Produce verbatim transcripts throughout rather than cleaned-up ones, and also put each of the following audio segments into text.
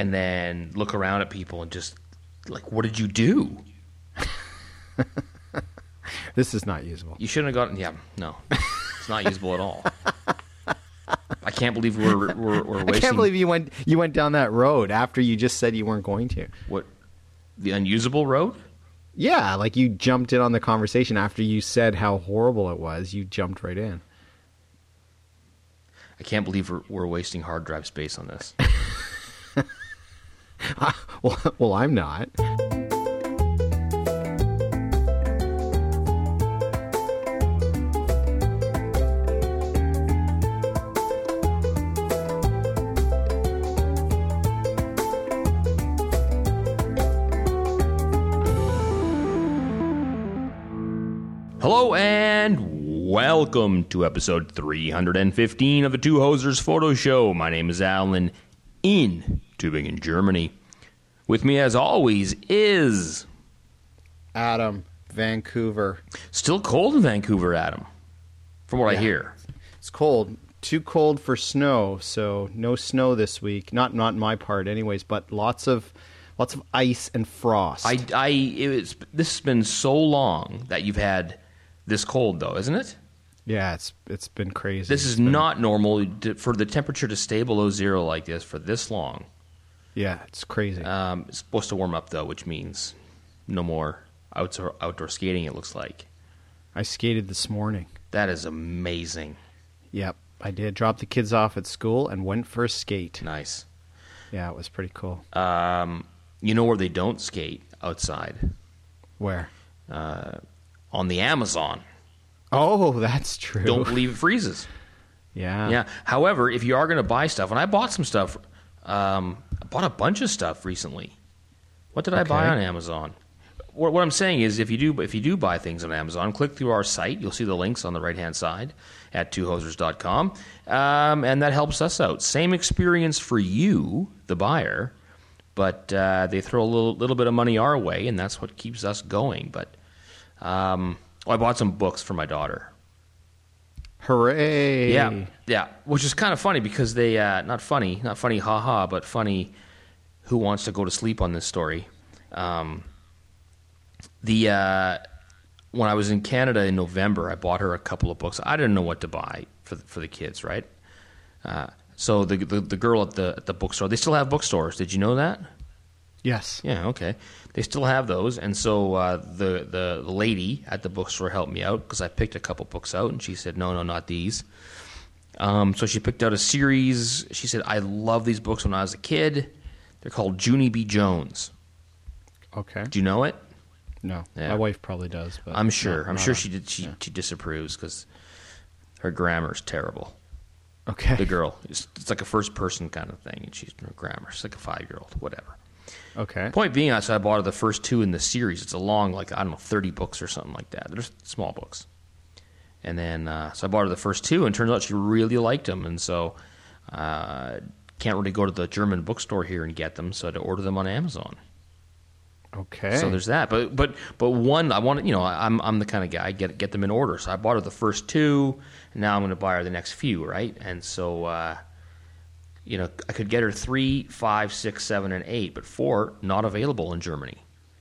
and then look around at people and just like, what did you do? This is not usable. You shouldn't have gotten. Yeah, no, it's not usable at all. I can't believe we're we're, we're wasting. I can't believe you went you went down that road after you just said you weren't going to. What, the unusable road? Yeah, like you jumped in on the conversation after you said how horrible it was. You jumped right in. I can't believe we're, we're wasting hard drive space on this. well, well, I'm not. Hello and welcome to episode three hundred fifteen of the Two Hosers Photo Show. My name is Alan in Tübingen, Germany. With me as always is... Adam, Vancouver. Still cold in Vancouver, Adam, from what Yeah. I hear. It's cold. Too cold for snow, so no snow this week. Not not my part anyways, but lots of lots of ice and frost. I, I, it was, this has been so long that you've had this cold, though, isn't it? Yeah, it's it's been crazy. This is It's been- not normal to, for the temperature to stay below zero like this for this long. Yeah, it's crazy. Um, it's supposed to warm up, though, which means no more outdoor, outdoor skating, it looks like. I skated this morning. That is amazing. Yep, I did. Dropped the kids off at school and went for a skate. Nice. Yeah, it was pretty cool. Um, you know where they don't skate outside? Where? Uh, on the Amazon. Oh, that's true. Don't believe it freezes. Yeah. Yeah. However, if you are going to buy stuff, and I bought some stuff, um, I bought a bunch of stuff recently. What did I buy Okay. on Amazon? What, what I'm saying is, if you do if you do buy things on Amazon, click through our site. You'll see the links on the right hand side at two hosers dot com, um, and that helps us out. Same experience for you, the buyer, but uh, they throw a little little bit of money our way, and that's what keeps us going. But um, oh, I bought some books for my daughter. Hooray. Yeah, yeah, which is kind of funny because they, uh, not funny, not funny, haha, but funny, who wants to go to sleep on this story. Um, the uh, when I was in Canada in November, I bought her a couple of books. I didn't know what to buy for the, for the kids, right? Uh, so the, the the girl at the at the bookstore, they still have bookstores. Did you know that? Yes. Yeah, okay. They still have those, and so uh, the, the the lady at the bookstore helped me out because I picked a couple books out, and she said, no, no, not these. Um, so she picked out a series. She said, I love these books when I was a kid. They're called Junie B. Jones. Okay. Do you know it? No. Yeah. My wife probably does, but I'm sure. no, I'm not sure on. she did. She, Yeah. she disapproves because her grammar's terrible. Okay. The girl, it's, it's like a first person kind of thing, and she's her grammar. She's like a five year old, whatever. Okay. Point being, so I bought her the first two in the series. It's a long, like, I don't know, thirty books or something like that. They're small books. And then, uh, so I bought her the first two, and it turns out she really liked them. And so, uh, can't really go to the German bookstore here and get them, so I had to order them on Amazon. Okay. So there's that. But but but one, I want to, you know, I'm I'm the kind of guy, I get get them in order. So I bought her the first two, and now I'm going to buy her the next few, right? And so, uh, you know, I could get her three, five, six, seven, and eight, but four not available in Germany.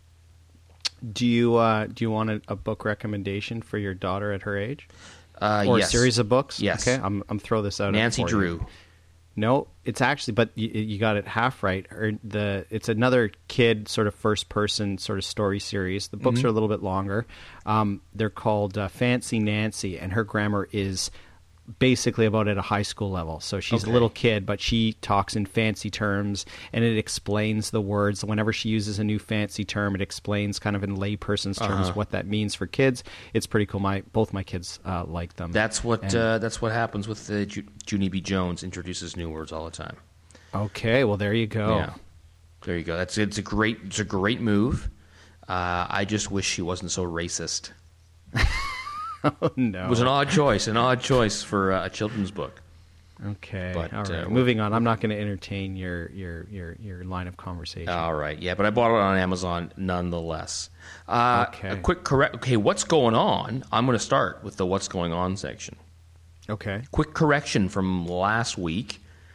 Do you uh, do you want a, a book recommendation for your daughter at her age, Uh, or yes. a series of books? Yes. Okay. I'm I'm throw this out. Nancy for Drew. You. No, it's actually, but you, you got it half right. Or the it's another kid sort of first person sort of story series. The books Mm-hmm. are a little bit longer. Um, they're called uh, Fancy Nancy, and her grammar is basically about at a high school level. So she's Okay. a little kid, but she talks in fancy terms, and it explains the words. Whenever she uses a new fancy term, it explains kind of in layperson's terms Uh-huh. what that means for kids. It's pretty cool. My both my kids uh, like them. That's what And- uh, that's what happens with the Ju- Junie B. Jones introduces new words all the time. Okay, well there you go. Yeah, there you go. That's it's a great it's a great move. Uh, I just wish she wasn't so racist. Oh no. It was an odd choice, an odd choice for uh, a children's book. Okay. But, all right. uh, Moving on. I'm not going to entertain your, your your your line of conversation. All right, yeah, but I bought it on Amazon nonetheless. Uh, Okay. A quick correct. Okay, what's going on? I'm going to start with the what's going on section. okay. Quick correction from last week.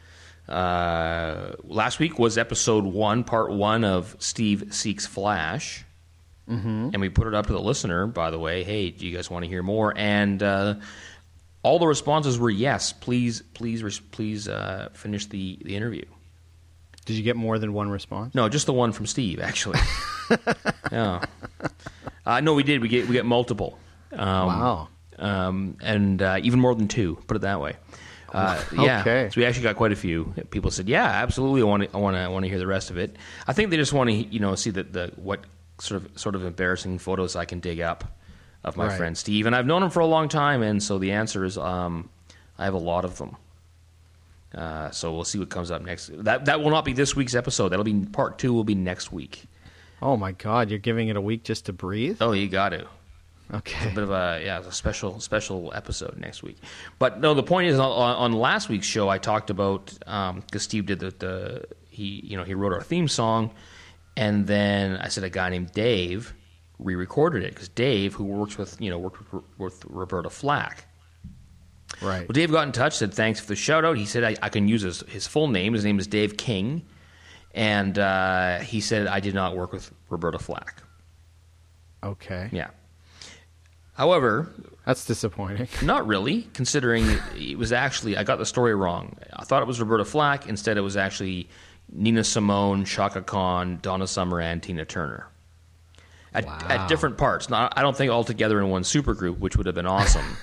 Uh, last week was episode one, part one of Steve Seeks Flash. Mm-hmm. And we put it up to the listener, by the way. Hey, do you guys want to hear more? And uh, all the responses were yes. Please, please, please uh, finish the, the interview. Did you get more than one response? No, just the one from Steve, actually. yeah. Uh, no, we did. We get we get multiple. Um, wow. Um, and uh, even more than two. Put it that way. Uh, yeah, okay. So we actually got quite a few. People said, "Yeah, absolutely. I want to. I want to. I want to hear the rest of it." I think they just want to, you know, see that the what sort of sort of embarrassing photos I can dig up of my right. friend Steve, and I've known him for a long time, and so the answer is, um, I have a lot of them. Uh, so we'll see what comes up next. That that will not be this week's episode. That'll be part two. Will be next week. Oh my God! You're giving it a week just to breathe? Oh, you got to. Okay. It's a bit of a yeah, it's a special special episode next week. But no, the point is on, on last week's show I talked about because um, Steve did the, the he you know he wrote our theme song, and then I said a guy named Dave re-recorded it because Dave, who works with you know worked with, with Roberta Flack. Right. Well, Dave got in touch, said thanks for the shout out. He said I, I can use his his full name. His name is Dave King, and uh, he said I did not work with Roberta Flack. Okay. Yeah. However, that's disappointing. Not really, considering it was actually, I got the story wrong. I thought it was Roberta Flack. Instead, it was actually Nina Simone, Chaka Khan, Donna Summer, and Tina Turner. At, wow. at different parts. Not, I don't think all together in one supergroup, which would have been awesome.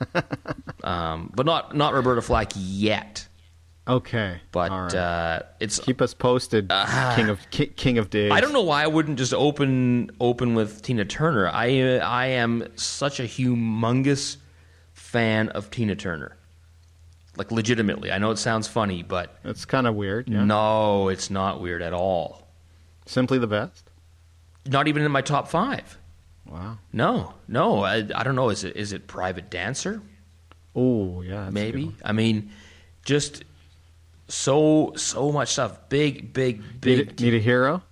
um, but not, not Roberta Flack yet. Okay. But right. uh, it's keep us posted, uh, King of ki, King of Days. I don't know why I wouldn't just open open with Tina Turner. I uh, I am such a humongous fan of Tina Turner. Like legitimately. I know it sounds funny, but it's kind of weird. Yeah? No, it's not weird at all. Simply the best? Not even in my top five. Wow. No, no. I, I don't know. Is it is it Private Dancer? Oh, yeah. That's maybe. I mean, just. So so much stuff. Big, big, big. Need a, need a hero?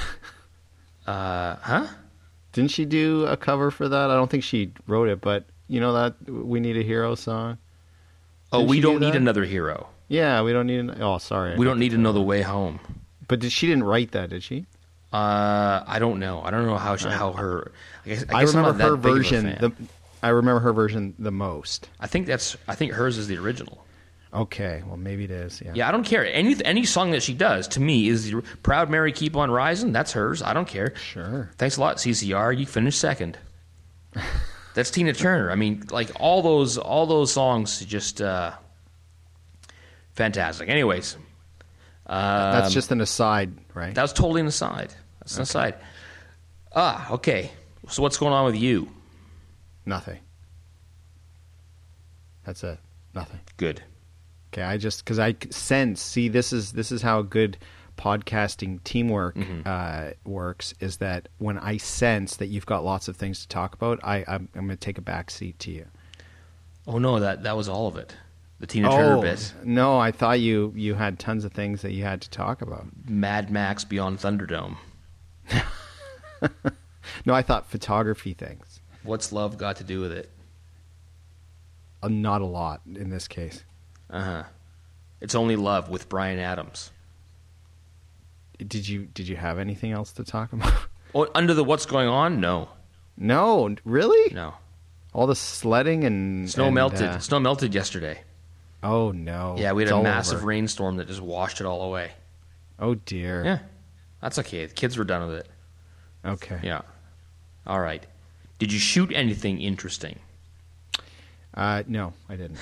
uh, huh? Didn't she do a cover for that? I don't think she wrote it, but you know that We Need a Hero song? Didn't oh, we don't do need another hero. Yeah, we don't need. An, oh, sorry. We don't need another Way Home. But did she didn't write that? Did she? Uh, I don't know. I don't know how she, how her. I guess I, I guess remember her version. The, I remember her version the most. I think that's. I think hers is the original. Okay, well maybe it is. Yeah. Yeah, I don't care. Any any song that she does to me is the Proud Mary Keep on Rising. That's hers. I don't care. Sure. Thanks a lot, C C R. You finished second. That's Tina Turner. I mean, like all those all those songs, just uh, fantastic. Anyways, um, that's just an aside, right? That was totally an aside. That's an okay. aside. Ah, okay. So what's going on with you? Nothing. That's it. Nothing. Good. Okay, I just because I sense. See, this is this is how good podcasting teamwork mm-hmm. uh, works. Is that when I sense that you've got lots of things to talk about, I I'm, I'm going to take a back seat to you. Oh no, that that was all of it. The Tina Turner oh, bit. No, I thought you you had tons of things that you had to talk about. Mad Max Beyond Thunderdome. No, I thought photography things. What's love got to do with it? Uh, not a lot in this case. Uh-huh. It's Only Love with Bryan Adams. Did you did you have anything else to talk about? Oh, under the What's Going On? No. No, really? No. All the sledding and snow and, melted. Uh, Snow melted yesterday. Oh no. Yeah, we had it's a massive over. rainstorm that just washed it all away. Oh dear. Yeah. That's okay. The kids were done with it. Okay. Yeah. All right. Did you shoot anything interesting? Uh, no, I didn't.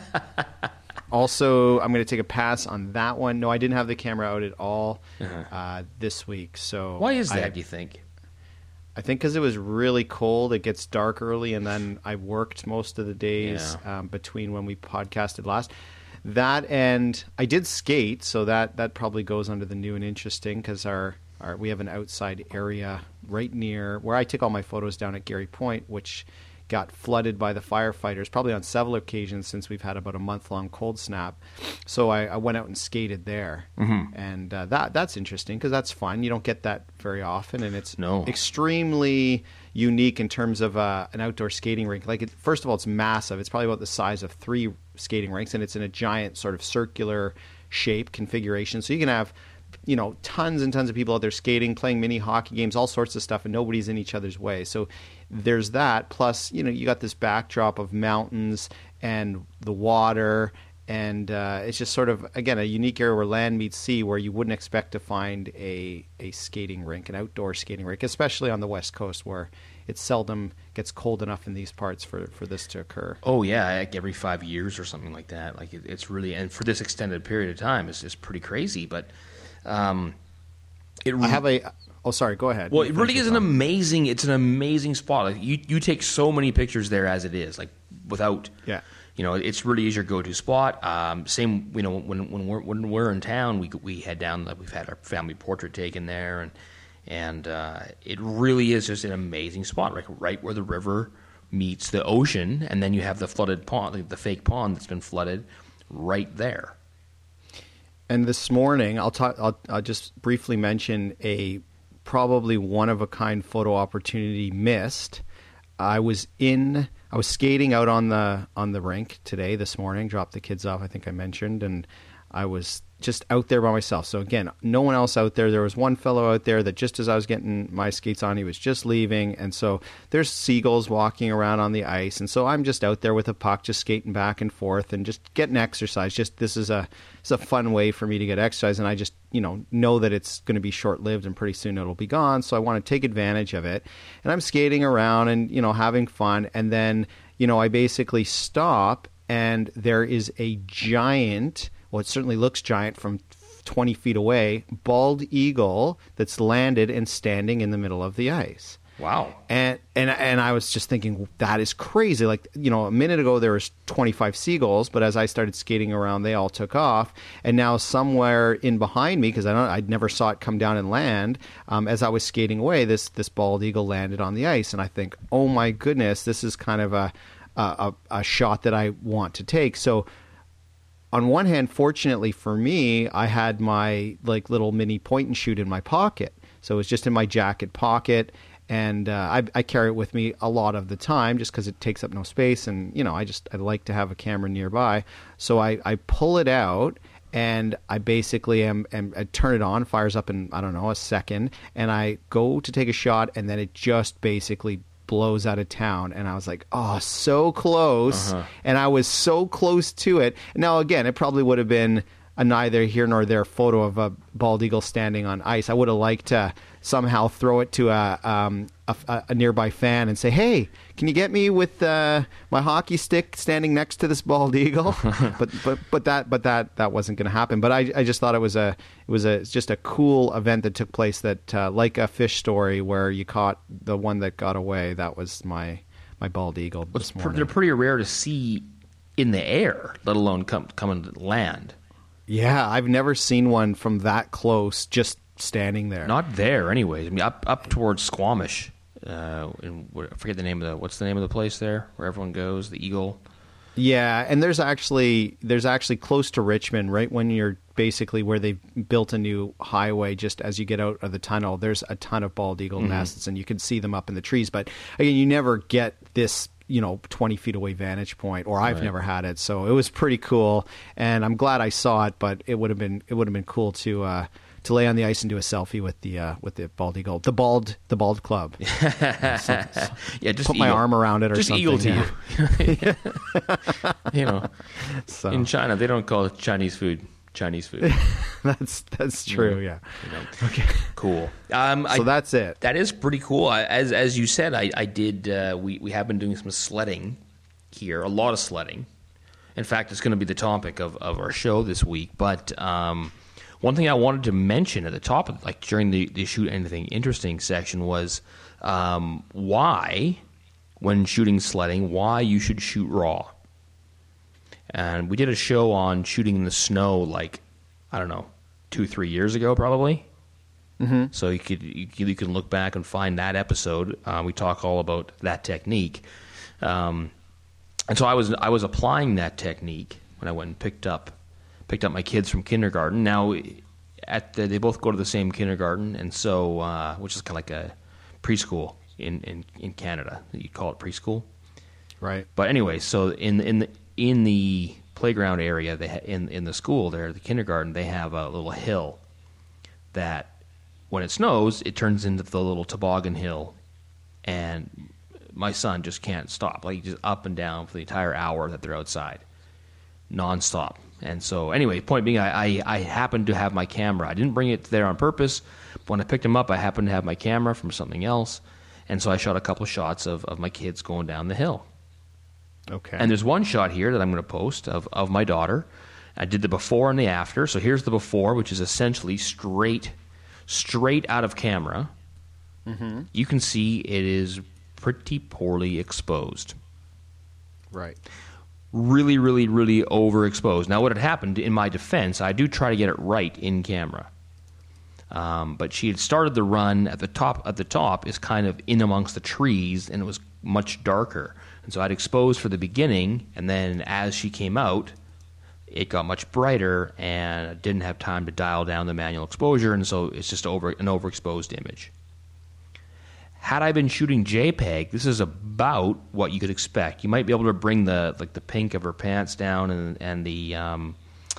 Also, I'm going to take a pass on that one. No, I didn't have the camera out at all uh-huh. uh, this week. So why is that, I, do you think? I think because it was really cold. It gets dark early, and then I worked most of the days yeah. um, between when we podcasted last. That and I did skate, so that, that probably goes under the new and interesting because our, our we have an outside area right near where I take all my photos down at Gary Point, which got flooded by the firefighters probably on several occasions since we've had about a month-long cold snap. So I, I went out and skated there. Mm-hmm. And uh, that that's interesting because that's fun. You don't get that very often, and it's no. extremely unique in terms of uh, an outdoor skating rink. Like, it, first of all, it's massive. It's probably about the size of three skating rinks, and it's in a giant sort of circular shape, configuration. So you can have, you know, tons and tons of people out there skating, playing mini hockey games, all sorts of stuff, and nobody's in each other's way. So there's that. Plus, you know, you got this backdrop of mountains and the water, and uh, it's just sort of, again, a unique area where land meets sea, where you wouldn't expect to find a, a skating rink, an outdoor skating rink, especially on the West Coast, where it seldom gets cold enough in these parts for, for this to occur. Oh, yeah, like every five years or something like that. Like it, it's really, and for this extended period of time, it's just pretty crazy. But um, it I have a... Oh, sorry. Go ahead. Well, it really is an amazing. It's an amazing spot. Like you, you take so many pictures there as it is. Like without, yeah, you know, it's really is your go-to spot. Um, same, you know, when when we're when we're in town, we we head down. Like we've had our family portrait taken there, and and uh, it really is just an amazing spot. Like right where the river meets the ocean, and then you have the flooded pond, like the fake pond that's been flooded, right there. And this morning, I'll talk. I'll, I'll just briefly mention a. Probably one of a kind photo opportunity missed. I was in, I was skating out on the on the rink today, this morning, dropped the kids off, I think I mentioned, and I was just out there by myself. So again, no one else out there. There was one fellow out there that just as I was getting my skates on, he was just leaving. And so there's seagulls walking around on the ice. And so I'm just out there with a puck, just skating back and forth and just getting exercise. Just this is a it's a fun way for me to get exercise. And I just, you know, know that it's going to be short-lived and pretty soon it'll be gone. So I want to take advantage of it. And I'm skating around and, you know, having fun. And then, you know, I basically stop and there is a giant... well, it certainly looks giant from twenty feet away, bald eagle that's landed and standing in the middle of the ice. Wow. And and and I was just thinking, that is crazy. Like, you know, a minute ago there was twenty-five seagulls, but as I started skating around, they all took off. And now somewhere in behind me, because I don't, I never saw it come down and land, um, as I was skating away, this this bald eagle landed on the ice. And I think, oh my goodness, this is kind of a a, a shot that I want to take. So on one hand, fortunately for me, I had my like little mini point and shoot in my pocket. So it was just in my jacket pocket. And uh, I, I carry it with me a lot of the time just because it takes up no space. And, you know, I just I like to have a camera nearby. So I, I pull it out and I basically am, am I turn it on, fires up in, I don't know, a second. And I go to take a shot and then it just basically blows out of town. And I was like, oh, so close. Uh-huh. And I was so close to it. Now, again, it probably would have been a neither here nor there photo of a bald eagle standing on ice. I would have liked to somehow throw it to a, um, a, a nearby fan and say, hey, can you get me with uh, my hockey stick standing next to this bald eagle? but but but that but that that wasn't going to happen. But I I just thought it was a it was a just a cool event that took place that uh, like a fish story where you caught the one that got away. That was my my bald eagle this morning. They're pretty rare to see in the air, let alone come coming to land. Yeah, I've never seen one from that close, just standing there. Not there, anyways. I mean, up up towards Squamish. Uh, in, I forget the name of the what's the name of the place there where everyone goes. The Eagle. Yeah, and there's actually there's actually close to Richmond, right when you're basically where they've built a new highway. Just as you get out of the tunnel, there's a ton of bald eagle mm-hmm. nests, and you can see them up in the trees. But again, you never get this, you know, twenty feet away vantage point, or I've right. never had it. So it was pretty cool, and I'm glad I saw it. But it would have been it would have been cool to uh, to lay on the ice and do a selfie with the uh, with the bald eagle, the bald the bald club. so, so yeah, just put eagle. my arm around it or just something. Eagle to yeah. you. You know, so. In China they don't call it Chinese food. Chinese food. that's that's true. Yeah. You know. Okay. Cool. Um, so I, that's it. That is pretty cool. I, as as you said, I I did. Uh, we we have been doing some sledding here. A lot of sledding. In fact, it's going to be the topic of, of our show this week. But um, one thing I wanted to mention at the top, of, like during the, the shoot anything interesting section, was um, why, when shooting sledding, why you should shoot raw. And we did a show on shooting in the snow, like, I don't know, two, three years ago, probably. Mm-hmm. So you could you, you can look back and find that episode. Uh, we talk all about that technique. Um, and so I was I was applying that technique when I went and picked up picked up my kids from kindergarten. Now, at the, they both go to the same kindergarten, and so uh, which is kind of like a preschool in, in, in Canada. You call it preschool, right? But anyway, so in in the in the playground area they ha- in in the school there, the kindergarten, they have a little hill that when it snows, it turns into the little toboggan hill, and my son just can't stop, like just up and down for the entire hour that they're outside, nonstop. And so, anyway, point being, I, I, I happened to have my camera. I didn't bring it there on purpose, but when I picked him up, I happened to have my camera from something else, and so I shot a couple shots of, of my kids going down the hill. Okay. And there's one shot here that I'm going to post of, of my daughter. I did the before and the after. So here's the before, which is essentially straight, straight out of camera. Mm-hmm. You can see it is pretty poorly exposed. Right. Really, really, really overexposed. Now, what had happened, in my defense, I do try to get it right in camera. Um, but she had started the run at the top. At the top is kind of in amongst the trees, and it was much darker. And so I'd exposed for the beginning, and then as she came out, it got much brighter, and I didn't have time to dial down the manual exposure, and so it's just over an overexposed image. Had I been shooting JPEG, this is about what you could expect. You might be able to bring the like the pink of her pants down, and and the um,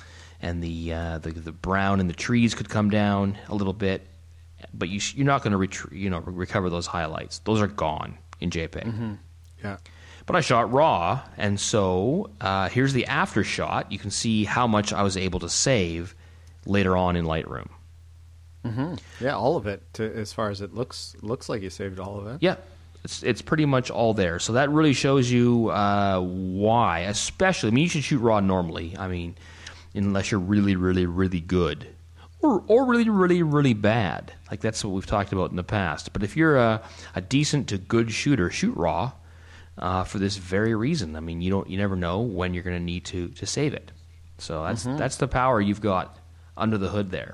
and the, uh, the the brown in the trees could come down a little bit, but you sh- you're not going to ret- you know recover those highlights. Those are gone in JPEG. Mm-hmm. Yeah. But I shot RAW, and so uh, here's the after shot. You can see how much I was able to save later on in Lightroom. Mm-hmm. Yeah, all of it. To, as far as it looks, looks like you saved all of it. Yeah, it's it's pretty much all there. So that really shows you uh, why, especially. I mean, you should shoot RAW normally. I mean, unless you're really, really, really good, or or really, really, really bad. Like that's what we've talked about in the past. But if you're a, a decent to good shooter, shoot RAW. Uh, for this very reason. I mean, you don't, you never know when you're going to need to to save it. So that's mm-hmm. that's the power you've got under the hood there.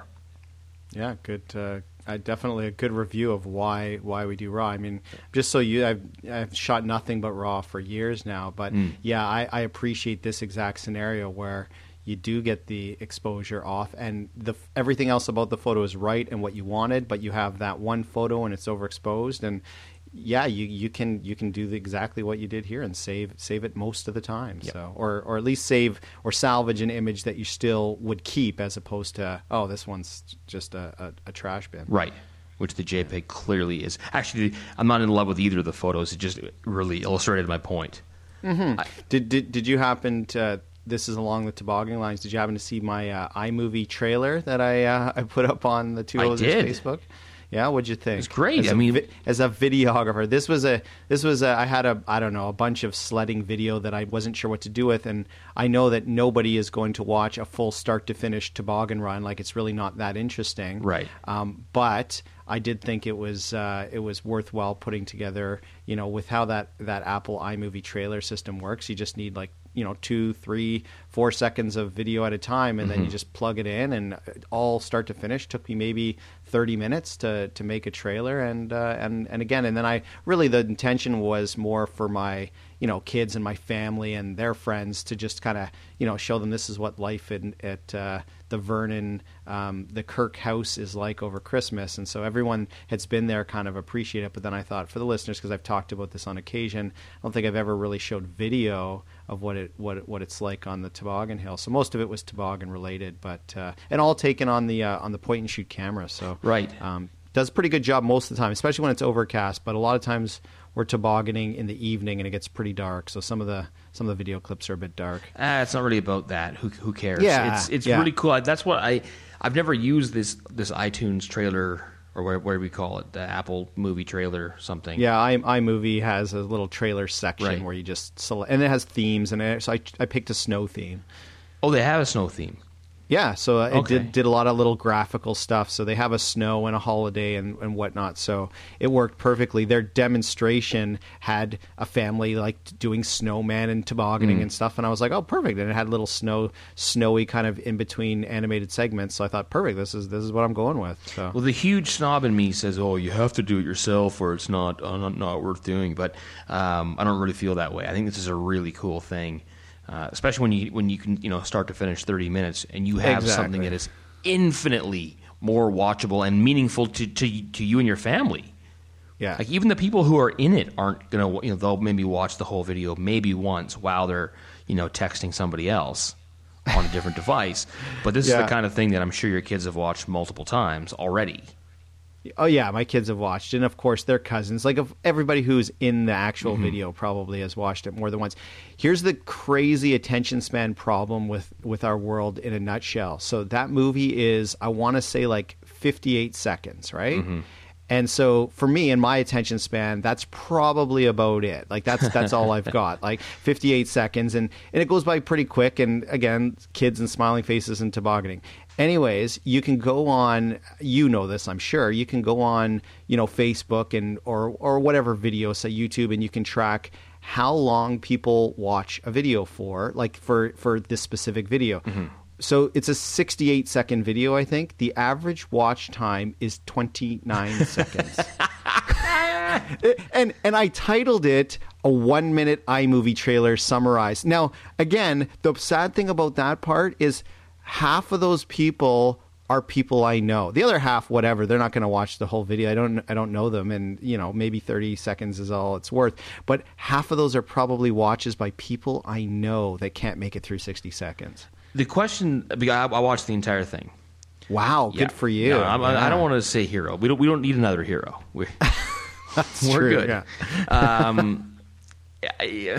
Yeah, good. Uh, I definitely a good review of why why we do RAW. I mean, just so you, I've I've shot nothing but RAW for years now. But mm. yeah, I, I appreciate this exact scenario where you do get the exposure off, and the everything else about the photo is right and what you wanted, but you have that one photo and it's overexposed. And yeah, you, you can you can do the, exactly what you did here and save save it most of the time. Yep. So or or at least save or salvage an image that you still would keep, as opposed to, oh, this one's just a, a, a trash bin. Right, which the JPEG clearly is. Actually, I'm not in love with either of the photos. It just really illustrated my point. Mm-hmm. I, did did did you happen to? This is along the toboggan lines. Did you happen to see my uh, iMovie trailer that I uh, I put up on the Two Hosers Facebook? Yeah, what'd you think? It's great. As I a, mean, vi- as a videographer, this was a this was a, I had a I don't know a bunch of sledding video that I wasn't sure what to do with, and I know that nobody is going to watch a full start to finish toboggan run. Like, it's really not that interesting, right? Um, but I did think it was uh, it was worthwhile putting together. You know, with how that that Apple iMovie trailer system works, you just need like, you know, two, three, four seconds of video at a time, and mm-hmm. then you just plug it in, and all start to finish took me maybe thirty minutes to, to make a trailer. And, uh, and, and again, and then I really, the intention was more for my, you know, kids and my family and their friends to just kind of, you know, show them this is what life in, at uh, the Vernon, um, the Kirk house is like over Christmas. And so everyone that's been there kind of appreciate it. But then I thought, for the listeners, because I've talked about this on occasion, I don't think I've ever really showed video of what it what it, what it's like on the toboggan hill. So most of it was toboggan related, but uh, and all taken on the uh, on the point and shoot camera. So right, um, does a pretty good job most of the time, especially when it's overcast. But a lot of times we're tobogganing in the evening and it gets pretty dark. So some of the some of the video clips are a bit dark. Ah, it's not really about that. Who who cares? Yeah, it's it's yeah. really cool. That's what I I've never used this this iTunes trailer, or what, what do we call it? The Apple movie trailer something. Yeah, I, iMovie has a little trailer section right. where you just select, and it has themes in it. So I, I picked a snow theme. Oh, they have a snow theme. Yeah, so it okay. did, did a lot of little graphical stuff. So they have a snow and a holiday and, and whatnot. So it worked perfectly. Their demonstration had a family like doing snowman and tobogganing mm. and stuff. And I was like, oh, perfect. And it had little snow, snowy kind of in between animated segments. So I thought, perfect. This is this is what I'm going with. So. Well, the huge snob in me says, oh, you have to do it yourself, or it's not uh, not, not worth doing. But um, I don't really feel that way. I think this is a really cool thing. Uh, especially when you when you can, you know, start to finish thirty minutes and you have exactly. something that is infinitely more watchable and meaningful to, to to you and your family. Yeah. Like even the people who are in it aren't gonna, you know, they'll maybe watch the whole video maybe once while they're, you know, texting somebody else on a different device. But this Yeah. is the kind of thing that I'm sure your kids have watched multiple times already. Oh yeah, my kids have watched it, and of course their cousins. Like of everybody who's in the actual Mm-hmm. video probably has watched it more than once. Here's the crazy attention span problem with with our world in a nutshell. So that movie is, I want to say, like fifty-eight seconds, right? Mm-hmm. And so for me and my attention span, that's probably about it. Like that's that's all I've got. Like fifty-eight seconds, and and it goes by pretty quick. And again, kids and smiling faces and tobogganing. Anyways, you can go on, you know this, I'm sure. You can go on, you know, Facebook and or or whatever video, say YouTube, and you can track how long people watch a video for, like for for this specific video. Mm-hmm. So it's a sixty-eight second video, I think. The average watch time is twenty-nine seconds. and and I titled it a one minute iMovie trailer summarized. Now, again, the sad thing about that part is half of those people are people I know. The other half, whatever, they're not going to watch the whole video. I don't I don't know them, and you know, maybe thirty seconds is all it's worth. But half of those are probably watches by people I know that can't make it through sixty seconds. The question, I I watched the entire thing. Wow, good Yeah. for you. No, I'm, Yeah. I don't want to say hero. We don't. We don't need another hero. We're, That's we're true, good. yeah. Um, I,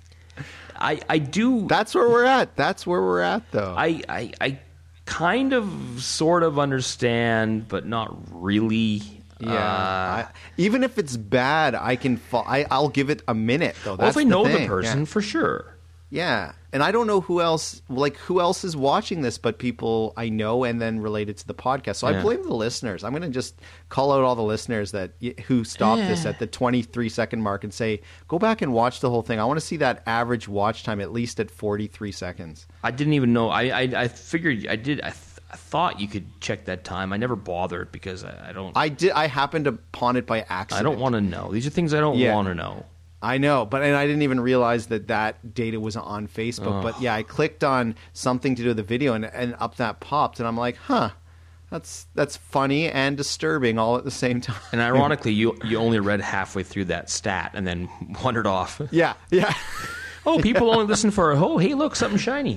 I I do. That's where we're at. That's where we're at, though. I, I I kind of sort of understand, but not really. yeah. Uh, I, even if it's bad, I can. Fa- I, I'll give it a minute, though. well, That's if I know the, thing. person, Yeah. for sure. Yeah, and I don't know who else, like who else is watching this, but people I know, and then related to the podcast. So Yeah. I blame the listeners. I'm going to just call out all the listeners that who stopped this Yeah. at the twenty-three second mark and say, go back and watch the whole thing. I want to see that average watch time at least at forty-three seconds. I didn't even know. I I, I figured I did. I, th- I thought you could check that time. I never bothered because I, I don't. I, I did. I happened upon it by accident. don't want to know. These are things I don't Yeah. want to know. I know, but and I didn't even realize that that data was on Facebook. But yeah, I clicked on something to do with the video, and, and up that popped, and I'm like, huh, that's that's funny and disturbing all at the same time. And ironically, you you only read halfway through that stat and then wandered off. Yeah, yeah, Oh, people only listen for oh, hey, look, something shiny.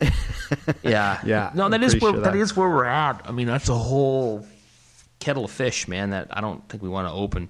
Yeah, Yeah, No, that I'm is pretty where sure that that- is where we're at. I mean, that's a whole kettle of fish, man. That I don't think we want to open.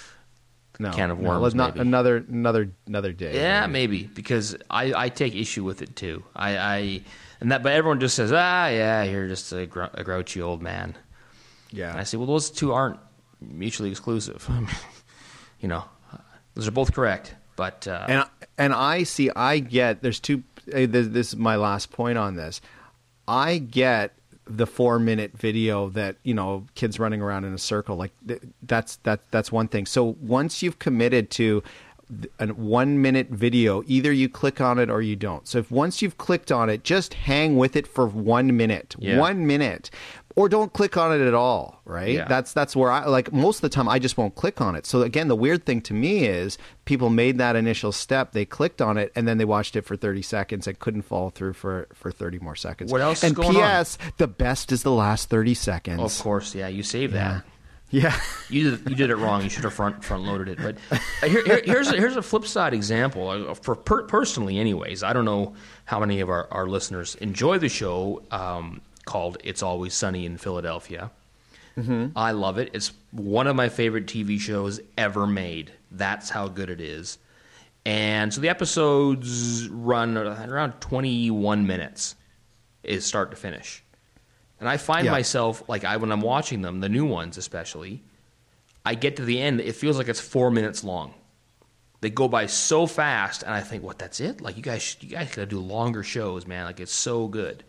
no, Can of no, worms, let's not maybe. another another another day. Yeah, maybe because I, I take issue with it too. I, I and that, but everyone just says, ah, yeah, you're just a, grou- a grouchy old man. yeah. And I say, well, those two aren't mutually exclusive. You know, those are both correct. But uh, And and I see. I get. There's two. uh, This, this is my last point on this. I get the four minute video that, you know, kids running around in a circle. Like th- that's that that's one thing. So once you've committed to th- a one minute video, either you click on it or you don't. So if once you've clicked on it, just hang with it for one minute. Yeah. One minute. Or don't click on it at all, right? Yeah. That's that's where I like most of the time I just won't click on it. So again, the weird thing to me is people made that initial step, they clicked on it, and then they watched it for thirty seconds and couldn't follow through for, for thirty more seconds. What else is and going P S, the best is the last thirty seconds. of course, yeah, you save Yeah. that. Yeah. You did, you did it wrong. You should have front front loaded it. But uh, here, here, here's a, here's a flip side example uh, for per, personally, anyways. I don't know how many of our, our listeners enjoy the show um, called "It's Always Sunny in Philadelphia." Mm-hmm. I love it. It's one of my favorite T V shows ever made. That's how good it is. And so the episodes run around twenty-one minutes, is start to finish. And I find Yeah. myself, like I when I'm watching them, the new ones especially, I get to the end, it feels like it's four minutes long. They go by so fast, and I think, what, that's it? Like, you guys you guys gotta do longer shows, man. Like, it's so good.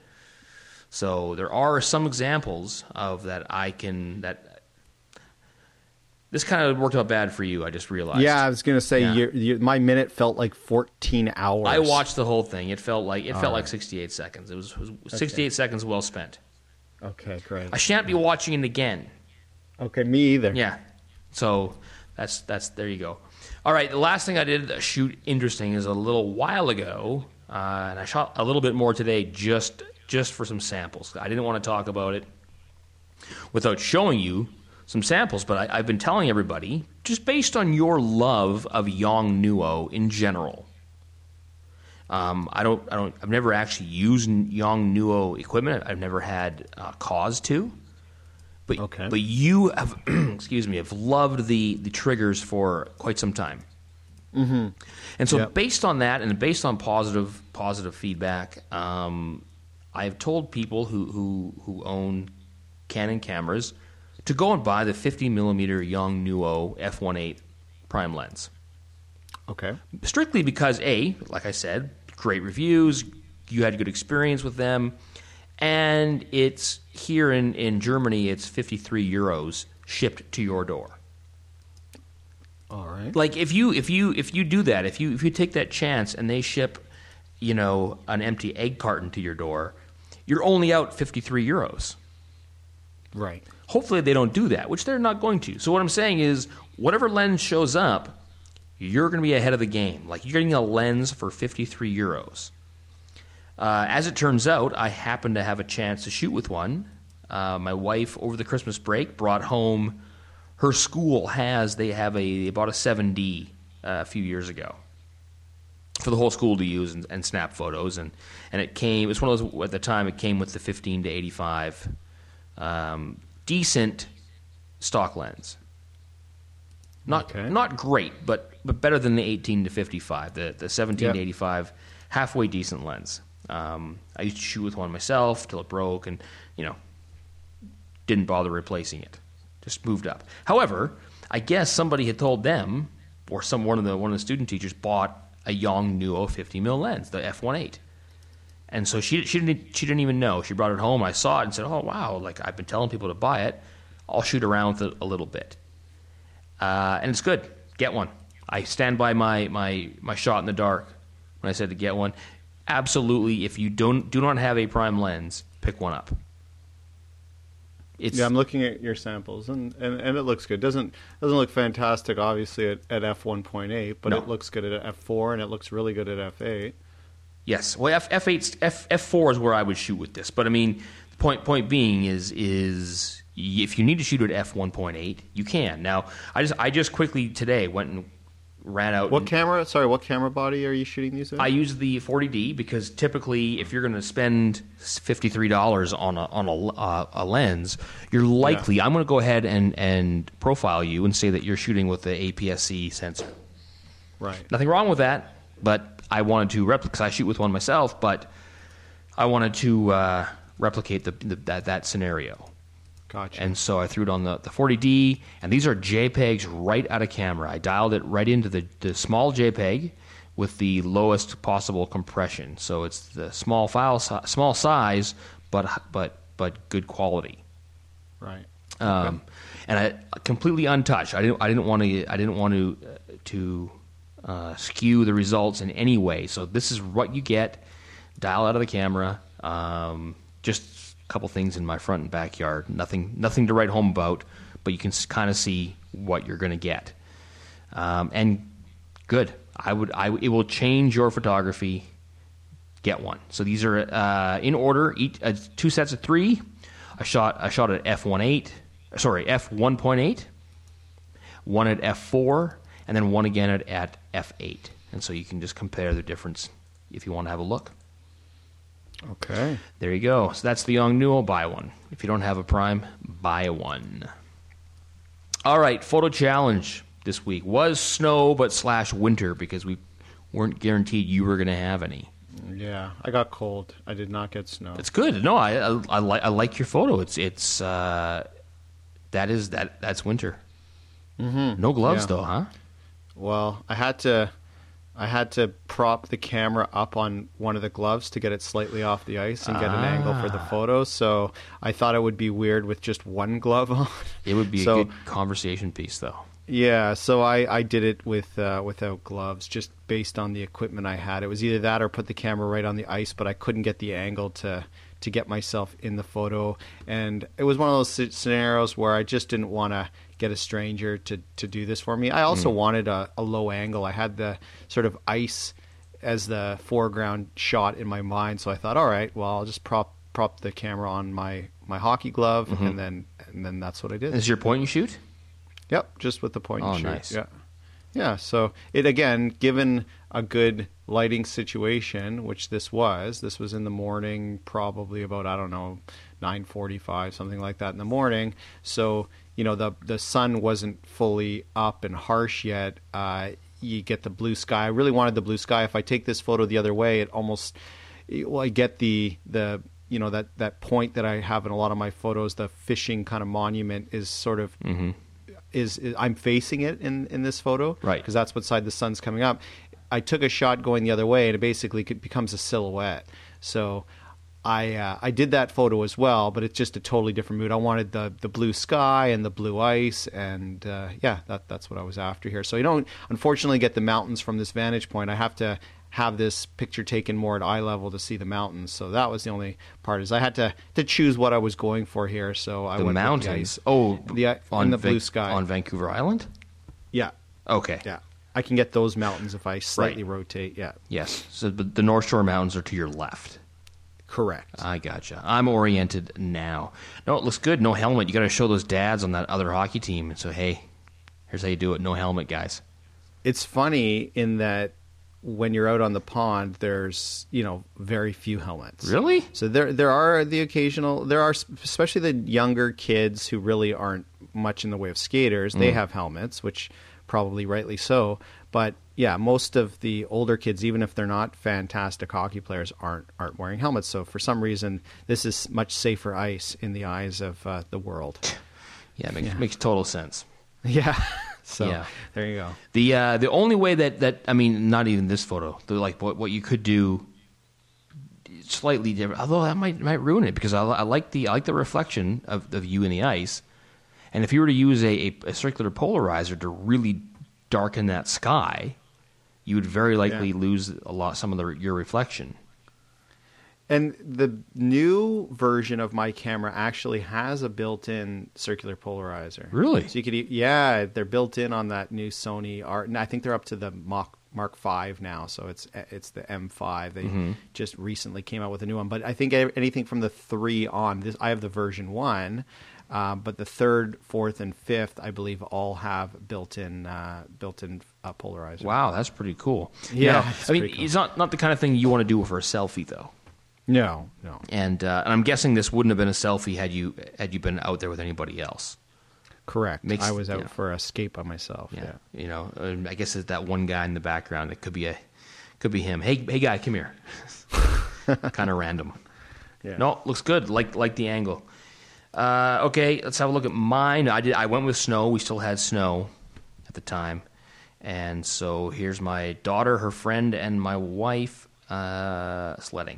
So there are some examples of that I can, that this kind of worked out bad for you, I just realized. Yeah, I was going to say Yeah. your your my minute felt like fourteen hours. I watched the whole thing. It felt like, it felt like sixty-eight seconds. It was, it was sixty-eight seconds well spent. Okay, great. I shan't be watching it again. Okay, me either. Yeah. So that's that's there you go. All right. The last thing I did uh, shoot interesting is a little while ago, uh, and I shot a little bit more today just just for some samples. I didn't want to talk about it without showing you some samples, but I, I've been telling everybody, just based on your love of Yongnuo in general. Um, I don't, I don't, I've never actually used Yongnuo equipment. I've never had uh, cause to. But okay. but you have, excuse me, have loved the the triggers for quite some time. Mm-hmm. And so, yep. based on that, and based on positive positive feedback, um, I've told people who, who who own Canon cameras to go and buy the fifty millimeter Yongnuo f one point eight prime lens. Okay. Strictly because, A, like I said, great reviews, you had a good experience with them, and it's here in, in Germany, it's fifty-three euros shipped to your door. All right. Like if you if you if you do that, if you if you take that chance and they ship, you know, an empty egg carton to your door, you're only out fifty-three euros. Right. Hopefully they don't do that, which they're not going to. So what I'm saying is, whatever lens shows up, you're going to be ahead of the game. Like, you're getting a lens for fifty-three euros. Uh, as it turns out, I happen to have a chance to shoot with one. Uh, my wife, over the Christmas break, brought home, her school has, they have a, they bought a seven D uh, a few years ago for the whole school to use and, and snap photos. And, and it came, it was one of those, at the time, it came with the fifteen to eighty-five. Um, decent stock lens. Not okay. not great, but but better than the eighteen to fifty-five. The the seventeen to eighty-five, halfway decent lens. Um, I used to shoot with one myself till it broke, and you know, didn't bother replacing it. Just moved up. However, I guess somebody had told them, or some one of the one of the student teachers bought a Yongnuo fifty mil lens, the f one point eight. And so she she didn't she didn't even know. She brought it home. I saw it and said, "Oh wow! Like I've been telling people to buy it. I'll shoot around with it a little bit." Uh, and it's good. Get one. I stand by my, my, my shot in the dark when I said to get one. Absolutely, if you don't do not have a prime lens, pick one up. It's, yeah, I'm looking at your samples, and, and, and it looks good. Doesn't doesn't look fantastic, obviously, at, at f one point eight, but no. It looks good at f four, and it looks really good at f eight. Yes. Well, F, F8, F, F4 is where I would shoot with this. But, I mean, the point, point being is is... if you need to shoot at f one point eight, you can. Now, I just I just quickly today went and ran out. What and, camera? Sorry, what camera body are you shooting these in? I use the forty D because typically, if you're going to spend fifty-three dollars on a on a, uh, a lens, you're likely. Yeah. I'm going to go ahead and and profile you and say that you're shooting with the A P S C sensor. Right. Nothing wrong with that, but I wanted to replicate because I shoot with one myself, but I wanted to uh, replicate the, the that that scenario. Gotcha. And so I threw it on the, the forty D, and these are JPEGs right out of camera. I dialed it right into the, the small JPEG with the lowest possible compression. So it's the small file, si- small size, but but but good quality. Right. Um, okay. And I completely untouched. I didn't I didn't want to I didn't want to uh, to uh, skew the results in any way. So this is what you get. Dial out of the camera. Um, just a couple things in my front and backyard. Nothing, nothing to write home about, but you can kind of see what you're going to get. Um, and good. I would. I it will change your photography. Get one. So these are uh, in order. Each uh, two sets of three. I shot. I shot at f one point eight. Sorry, f one point eight. One at f four, and then one again at, at f eight. And so you can just compare the difference if you want to have a look. Okay. There you go. So that's the Yongnuo. Buy one. If you don't have a Prime, buy one. All right, photo challenge this week was snow, but slash winter because we weren't guaranteed you were going to have any. Yeah, I got cold. I did not get snow. It's good. No, I I, I like I like your photo. It's it's uh, that is that that's winter. Mm-hmm. No gloves yeah. though, huh? Well, I had to. I had to prop the camera up on one of the gloves to get it slightly off the ice and get ah. an angle for the photo. So I thought it would be weird with just one glove on. It would be so, a good conversation piece, though. Yeah, so I, I did it with uh, without gloves, just based on the equipment I had. It was either that or put the camera right on the ice, but I couldn't get the angle to to get myself in the photo. And it was one of those scenarios where I just didn't want to get a stranger to, to do this for me. I also mm. wanted a, a low angle. I had the sort of ice as the foreground shot in my mind, so I thought, all right, well, I'll just prop prop the camera on my, my hockey glove mm-hmm. and then and then that's what I did. Is your point and shoot? Yep, just with the point and Oh, shoot. nice. Yeah. Yeah, so it again, given a good lighting situation, which this was, this was in the morning, probably about, I don't know, nine forty-five, something like that in the morning. So, you know, the the sun wasn't fully up and harsh yet. Uh, you get the blue sky. I really wanted the blue sky. If I take this photo the other way, it almost, well, I get the, the you know, that, that point that I have in a lot of my photos, the fishing kind of monument is sort of... Mm-hmm. Is, is I'm facing it in, in this photo, right? Because that's what side the sun's coming up. I took a shot going the other way, and it basically becomes a silhouette. So I uh, I did that photo as well, but it's just a totally different mood. I wanted the the blue sky and the blue ice, and uh, yeah, that that's what I was after here. So you don't unfortunately get the mountains from this vantage point. I have to have this picture taken more at eye level to see the mountains. So that was the only part, is I had to, to choose what I was going for here. So I the went mountains. with the ice. Oh, the on the Va- blue sky on Vancouver Island. Yeah. Okay. Yeah. I can get those mountains if I slightly Right. rotate. Yeah. Yes. So the the North Shore Mountains are to your left. Correct. I gotcha. I'm oriented now. No, it looks good. No helmet. You got to show those dads on that other hockey team. And so, hey, here's how you do it. No helmet, guys. It's funny in that when you're out on the pond, there's, you know, very few helmets. Really? So there there are the occasional, there are, especially the younger kids who really aren't much in the way of skaters. They Mm. have helmets, which probably rightly so. But yeah, most of the older kids, even if they're not fantastic hockey players, aren't aren't wearing helmets. So for some reason, this is much safer ice in the eyes of uh, the world. Yeah, makes, Yeah. makes total sense. Yeah. So Yeah. there you go. The uh, the only way that, that I mean, not even this photo. The, like what what you could do slightly different. Although that might might ruin it, because I, I like the I like the reflection of, of you in the ice. And if you were to use a, a, a circular polarizer to really darken that sky, you would very likely Yeah. lose a lot some of the, your reflection. And the new version of my camera actually has a built-in circular polarizer. Really? So you could, e- yeah, they're built in on that new Sony R. And I think they're up to the Mach, Mark five now, so it's it's the M five. They Mm-hmm. just recently came out with a new one. But I think anything from the three on, this I have the version one, um, but the third, fourth, and fifth, I believe, all have built-in uh, built-in uh, polarizer. Wow, that's pretty cool. Yeah, You know, it's I mean, pretty cool. it's not not the kind of thing you want to do for a selfie, though. No, no. And uh, and I'm guessing this wouldn't have been a selfie had you had you been out there with anybody else. Correct. Makes- I was out yeah. for a skate by myself. Yeah, Yeah. you know, uh, I guess it's that one guy in the background. It could be a, could be him. Hey, hey, guy, come here. Kind of random. Yeah. No, looks good. Like like the angle. Uh, okay, let's have a look at mine. I did. I went with snow. We still had snow at the time, and so here's my daughter, her friend, and my wife uh, sledding.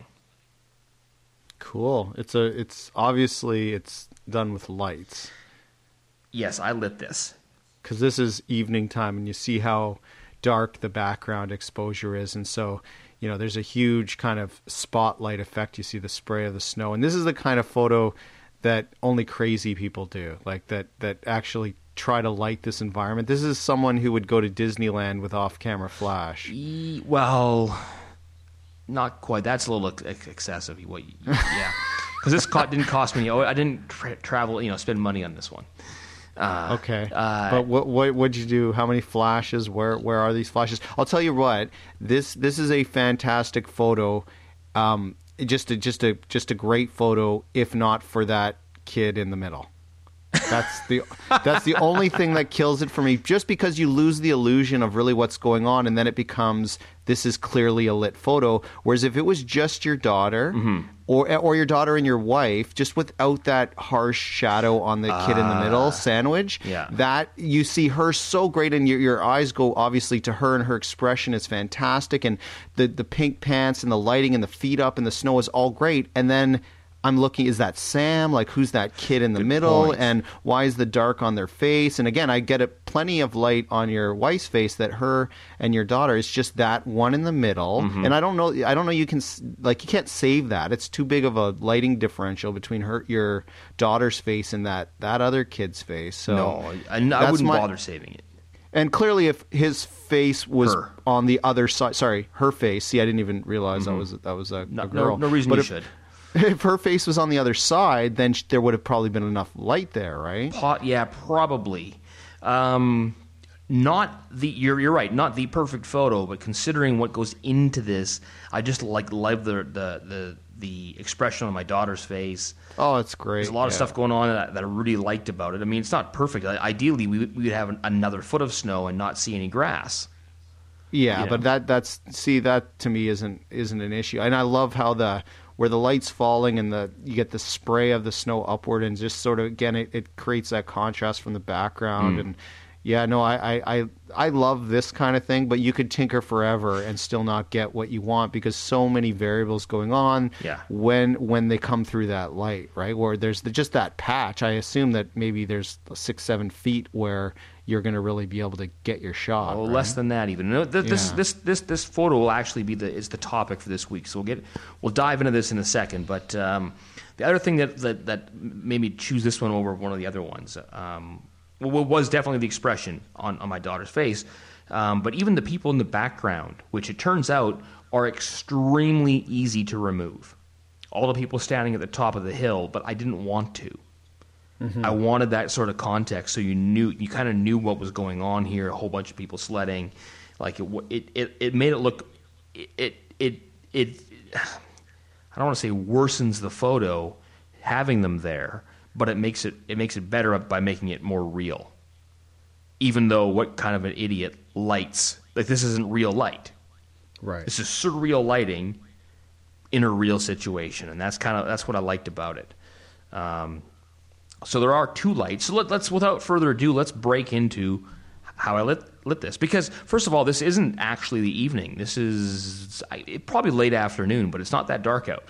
Cool. It's a. It's obviously it's done with lights Yes, I lit this. because this is evening time, and you see how dark the background exposure is, and so you know there's a huge kind of spotlight effect. You see the spray of the snow, and this is the kind of photo that only crazy people do, like that that actually try to light this environment. This is someone who would go to Disneyland with off-camera flash. E- well, not quite. That's a little ex- excessive. What? you- Yeah, because this co- didn't cost me. Oh, I didn't tra- travel. You know, spend money on this one. Uh, Okay, uh, but what what what'd you do? How many flashes? Where where are these flashes? I'll tell you what. This this is a fantastic photo. Um, just a just a just a great photo. If not for that kid in the middle, that's the that's the only thing that kills it for me. Just because you lose the illusion of really what's going on, and then it becomes this is clearly a lit photo. Whereas if it was just your daughter. Mm-hmm. Or, or your daughter and your wife, just without that harsh shadow on the kid in the middle sandwich, yeah. that you see her so great, and your, your eyes go obviously to her, and her expression is fantastic, and the, the pink pants and the lighting and the feet up and the snow is all great. And then I'm looking, is that Sam? Like, who's that kid in the Good middle? point. And why is the dark on their face? And again, I get a, plenty of light on your wife's face that her and your daughter is just that one in the middle. Mm-hmm. And I don't know, I don't know, you can, s- like, you can't save that. It's too big of a lighting differential between her, your daughter's face and that, that other kid's face. So no, I, I that's wouldn't my- bother saving it. And clearly, if his face was Her. on the other side, sorry, her face. See, I didn't even realize that was that was a, No, a girl. no, no reason But you if- should. if her face was on the other side, then sh- there would have probably been enough light there, right? Pot, yeah, probably. Um, not the you're you're right, not the perfect photo, but considering what goes into this, I just like love the the the, the expression on my daughter's face. Oh, it's great. There's a lot of yeah. stuff going on that, that I really liked about it. I mean, it's not perfect. Ideally, we would, we would have an, another foot of snow and not see any grass. Yeah, You know? but that that's see that to me isn't isn't an issue, and I love how the where the light's falling and the you get the spray of the snow upward, and just sort of again it, it creates that contrast from the background. Mm. And yeah, no, I, I I I love this kind of thing, but you could tinker forever and still not get what you want because so many variables going on. Yeah. when when they come through that light, right? Where there's the, just that patch. I assume that maybe there's six seven feet where you're going to really be able to get your shot. Oh, right? less than that even. No, th- this Yeah. this this this photo will actually be the is the topic for this week. So we'll get we'll dive into this in a second. But um, the other thing that, that that made me choose this one over one of the other ones um, well, was definitely the expression on, on my daughter's face. Um, but even the people in the background, which it turns out are extremely easy to remove. All the people standing at the top of the hill, but I didn't want to. Mm-hmm. I wanted that sort of context, so you knew, you kind of knew what was going on here. A whole bunch of people sledding, like it, it, it, it made it look, it, it, it, it I don't want to say worsens the photo, having them there, but it makes it, it makes it better by making it more real. Even though, what kind of an idiot lights like this isn't real light, Right. this is surreal lighting in a real situation, and that's kind of that's what I liked about it. Um, So there are two lights. So let, let's, without further ado, let's break into how I lit, lit this. Because, first of all, this isn't actually the evening. This is it, probably late afternoon, but it's not that dark out.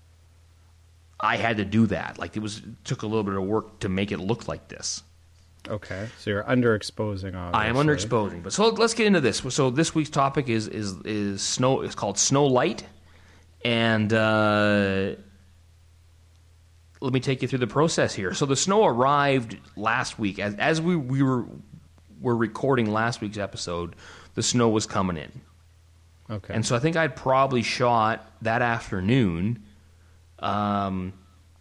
I had to do that. Like, it was it took a little bit of work to make it look like this. Okay, so you're underexposing. Obviously. I am underexposing. But so let's get into this. So this week's topic is is is snow. It's called Snow Light, and uh, let me take you through the process here. So the snow arrived last week. As, as we, we were were recording last week's episode, the snow was coming in. Okay. And so I think I'd probably shot that afternoon um,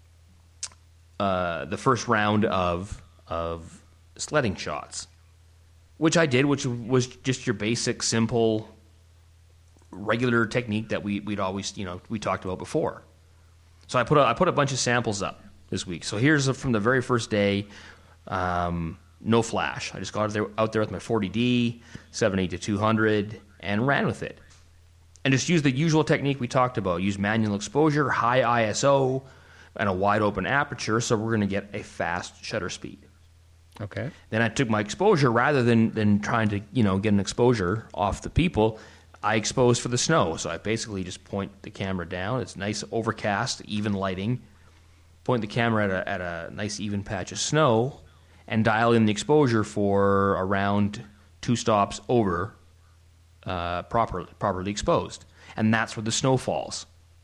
uh, the first round of of sledding shots, which I did, which was just your basic, simple, regular technique that we, we'd always, you know, we talked about before. So I put a, I put a bunch of samples up this week. So here's a, from the very first day, um, no flash. I just got out there, out there with my forty D, seventy to two hundred, and ran with it. And just used the usual technique we talked about. Use manual exposure, high I S O, and a wide open aperture, so we're going to get a fast shutter speed. Okay. Then I took my exposure, rather than, than trying to, you know, get an exposure off the people, I exposed for the snow. So I basically just point the camera down. It's nice overcast, even lighting. Point the camera at a, at a nice even patch of snow and dial in the exposure for around two stops over uh, properly, properly exposed. And that's where the snow falls.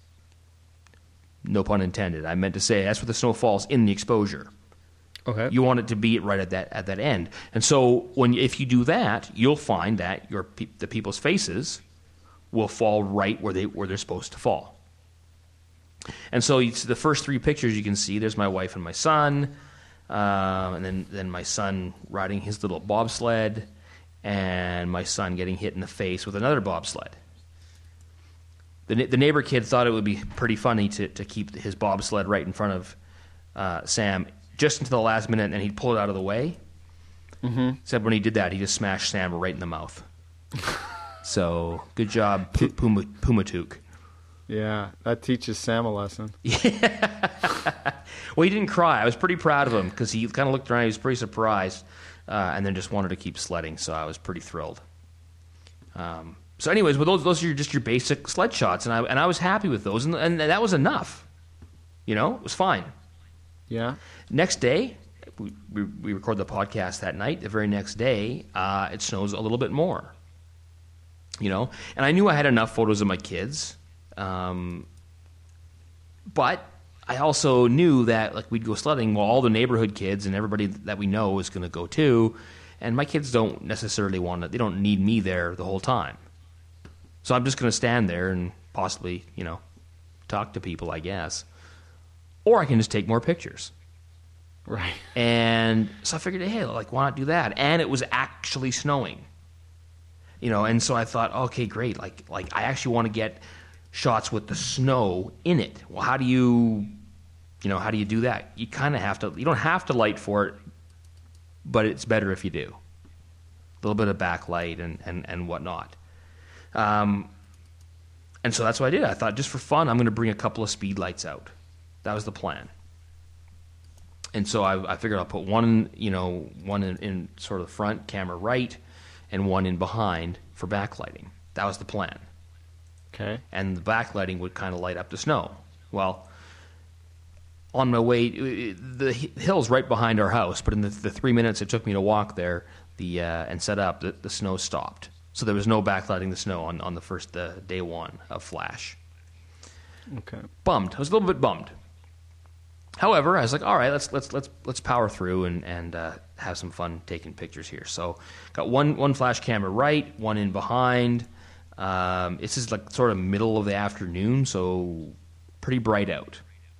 No pun intended. I meant to say that's where the snow falls in the exposure. Okay. You want it to be right at that at that end, and so when if you do that, you'll find that your pe- the people's faces will fall right where they where they're supposed to fall. And so it's the first three pictures you can see. There's my wife and my son, uh, and then then my son riding his little bobsled, and my son getting hit in the face with another bobsled. The the neighbor kid thought it would be pretty funny to to keep his bobsled right in front of uh, Sam. Just until the last minute, and he'd pull it out of the way. Mm-hmm. Except when he did that, he just smashed Sam right in the mouth. So, good job, P- Puma, Pumatook. Yeah, that teaches Sam a lesson. Well, he didn't cry. I was pretty proud of him, because he kind of looked around, he was pretty surprised, uh, and then just wanted to keep sledding, so I was pretty thrilled. Um, so anyways, well, those, those are just your basic sled shots, and I, and I was happy with those, and, and that was enough. You know, it was fine. Yeah. Next day, we, we, we record the podcast that night. The very next day, uh, it snows a little bit more. You know, and I knew I had enough photos of my kids, um, but I also knew that like we'd go sledding. Well, all the neighborhood kids and everybody that we know is going to go too, and my kids don't necessarily want to. They don't need me there the whole time, so I'm just going to stand there and possibly, you know, talk to people, I guess. or I can just take more pictures. Right. And so I figured, hey, like, why not do that? And it was actually snowing. You know, and so I thought, okay, great. Like, like I actually want to get shots with the snow in it. Well, how do you, you know, how do you do that? You kind of have to, you don't have to light for it, but it's better if you do. A little bit of backlight and, and, and whatnot. Um, and so that's what I did. I thought, just for fun, I'm going to bring a couple of speed lights out. That was the plan. And so I, I figured I'll put one, you know, one in, in sort of the front, camera right, and one in behind for backlighting. That was the plan. Okay. And the backlighting would kind of light up the snow. Well, on my way, the hill's right behind our house, but in the, the three minutes it took me to walk there the uh, and set up, the, the snow stopped. So there was no backlighting the snow on, on the first uh, day one of Flash. Okay. Bummed. I was a little bit bummed. However, I was like, all right, let's let's let's let's power through and and uh, have some fun taking pictures here. So, got one one flash camera right, one in behind. Um, this is like sort of middle of the afternoon, so pretty bright out.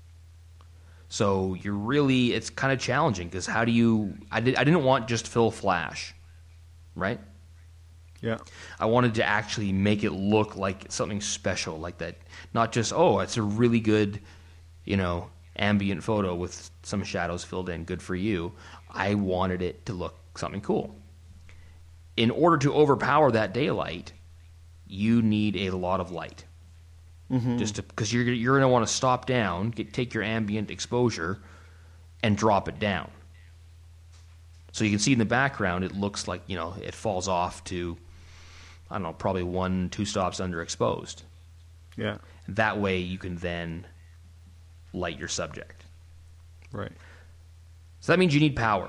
So you're really, it's kind of challenging because how do you? I did I didn't want just fill flash, right? Yeah. I wanted to actually make it look like something special, like that. Not just, oh, it's a really good, you know, ambient photo with some shadows filled in, good for you. I wanted it to look something cool. In order to overpower that daylight, you need a lot of light. Mm-hmm. Just because you're you're going to want to stop down, get, take your ambient exposure, and drop it down. So you can see in the background, it looks like, you know, it falls off to, I don't know, probably one, two stops underexposed. Yeah. That way you can then light your subject. Right. So that means you need power.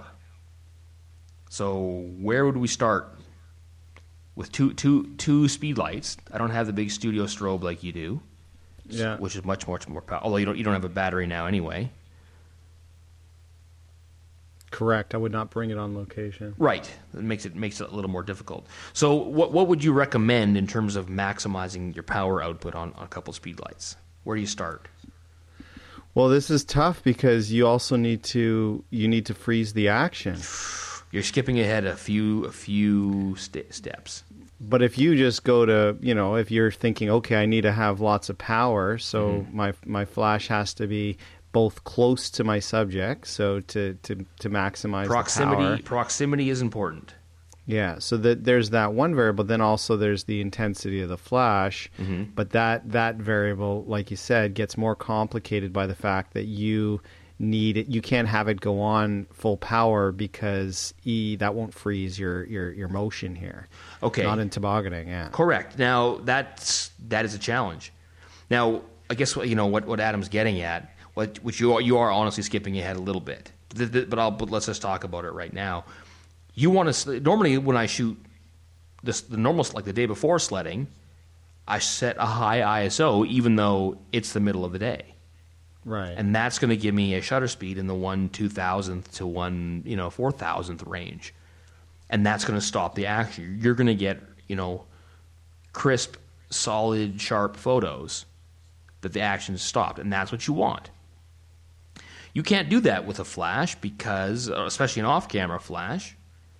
So where would we start? With two, two, two speed lights. I don't have the big studio strobe like you do. Yeah. Which is much, much more powerful. Although you don't, you don't have a battery now anyway. Correct. I would not bring it on location. Right. It makes it makes it a little more difficult. So what what would you recommend in terms of maximizing your power output on, on a couple speed lights? Where do you start? Well, this is tough because you also need to you need to freeze the action. You're skipping ahead a few a few st- steps. But if you just go to, you know, if you're thinking, okay, I need to have lots of power, so mm-hmm. my my flash has to be both close to my subject, so to to, to maximize proximity. The power. Proximity is important. Yeah, so that there's that one variable. Then also there's the intensity of the flash. Mm-hmm. But that that variable, like you said, gets more complicated by the fact that you need it. You can't have it go on full power because e that won't freeze your your your motion here. Okay, not in tobogganing. Yeah, correct. Now that's that is a challenge. Now I guess what you know what what Adam's getting at, what which you are, you are honestly skipping ahead a little bit. But I'll but let's just talk about it right now. You want to normally when I shoot this the normal like the day before sledding, I set a high I S O even though it's the middle of the day. Right. And that's going to give me a shutter speed in the one two thousandth to one, you know, four thousandth range. And that's going to stop the action. You're going to get, you know, crisp, solid, sharp photos that the action's stopped. And that's what you want. You can't do that with a flash because, especially an off-camera flash,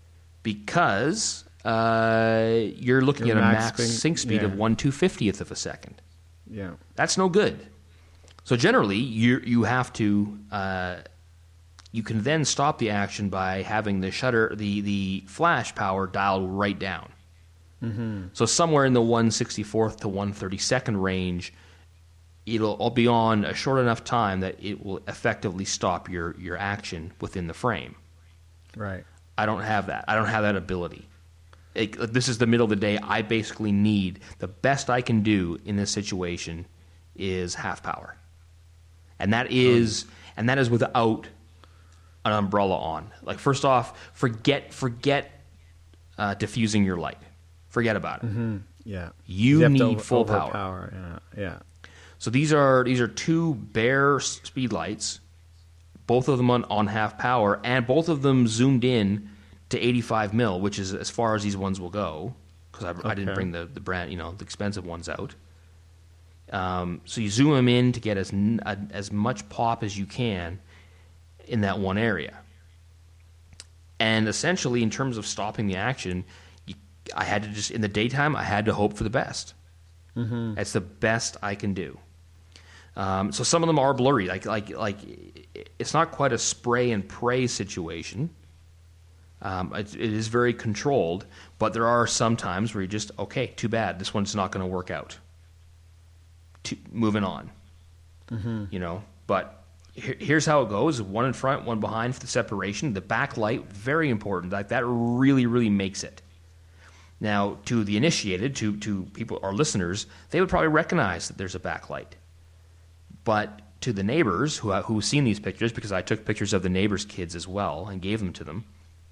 because uh, you're looking Your at a max max sync speed yeah. of one two fiftieth of a second. Yeah. That's no good. So generally, you you have to uh, you can then stop the action by having the shutter the the flash power dialed right down. Mm-hmm. So somewhere in the one sixty-fourth to one thirty-second range, it'll be on a short enough time that it will effectively stop your your action within the frame. Right. I don't have that. I don't have that ability. It, this is the middle of the day. I basically need the best I can do in this situation is half power. And that is and that is without an umbrella on. Like first off, forget forget uh, diffusing your light. Forget about it. Mm-hmm. Yeah, you, you need over, full power. power. Yeah, yeah. So these are these are two bare speed lights, both of them on, on half power, and both of them zoomed in to eighty-five mil, which is as far as these ones will go. Because I, okay. I didn't bring the, the brand, you know, the expensive ones out. Um, so you zoom them in to get as n- a, as much pop as you can in that one area. And essentially, in terms of stopping the action, you, I had to just, in the daytime, I had to hope for the best. Mm-hmm. That's the best I can do. Um, so some of them are blurry. Like, like, like, it's not quite a spray and pray situation. Um, it, it is very controlled, but there are some times where you just, okay, too bad. This one's not going to work out. To, moving on. Mm-hmm. You know, but here, here's how it goes. One in front, one behind for the separation. The backlight, very important. Like, that really, really makes it. Now, to the initiated, to, to people, our listeners, they would probably recognize that there's a backlight. But to the neighbors who who've seen these pictures, because I took pictures of the neighbors' kids as well and gave them to them,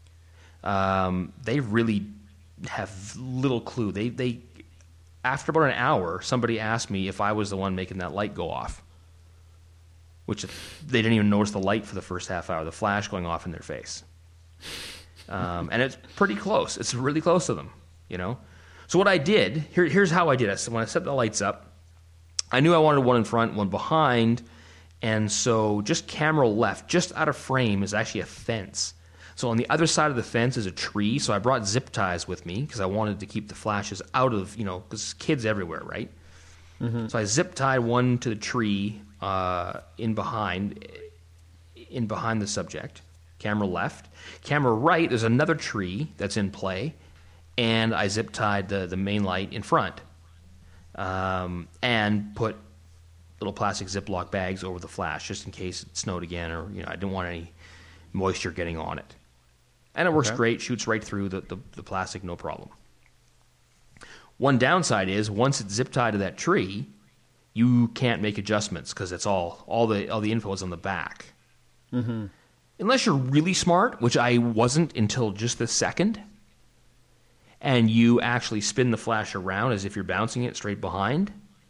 um, they really have little clue. They they after about an hour, somebody asked me if I was the one making that light go off, which they didn't even notice the light for the first half hour, the flash going off in their face. Um, and it's pretty close. It's really close to them, you know. So what I did, here, here's how I did it. So when I set the lights up, I knew I wanted one in front, one behind, and so just camera left, just out of frame, is actually a fence. So on the other side of the fence is a tree, so I brought zip ties with me because I wanted to keep the flashes out of, you know, because kids everywhere, right? Mm-hmm. So I zip tied one to the tree uh, in behind, in behind the subject. Camera left. Camera right, there's another tree that's in play, and I zip tied the, the main light in front. Um, and put little plastic Ziploc bags over the flash just in case it snowed again, or, you know, I didn't want any moisture getting on it. And it works okay. great, shoots right through the, the, the plastic, no problem. One downside is once it's zip tied to that tree, you can't make adjustments because it's all all the all the info is on the back. Mm-hmm. Unless you're really smart, which I wasn't until just this second. And you actually spin the flash around as if you're bouncing it straight behind,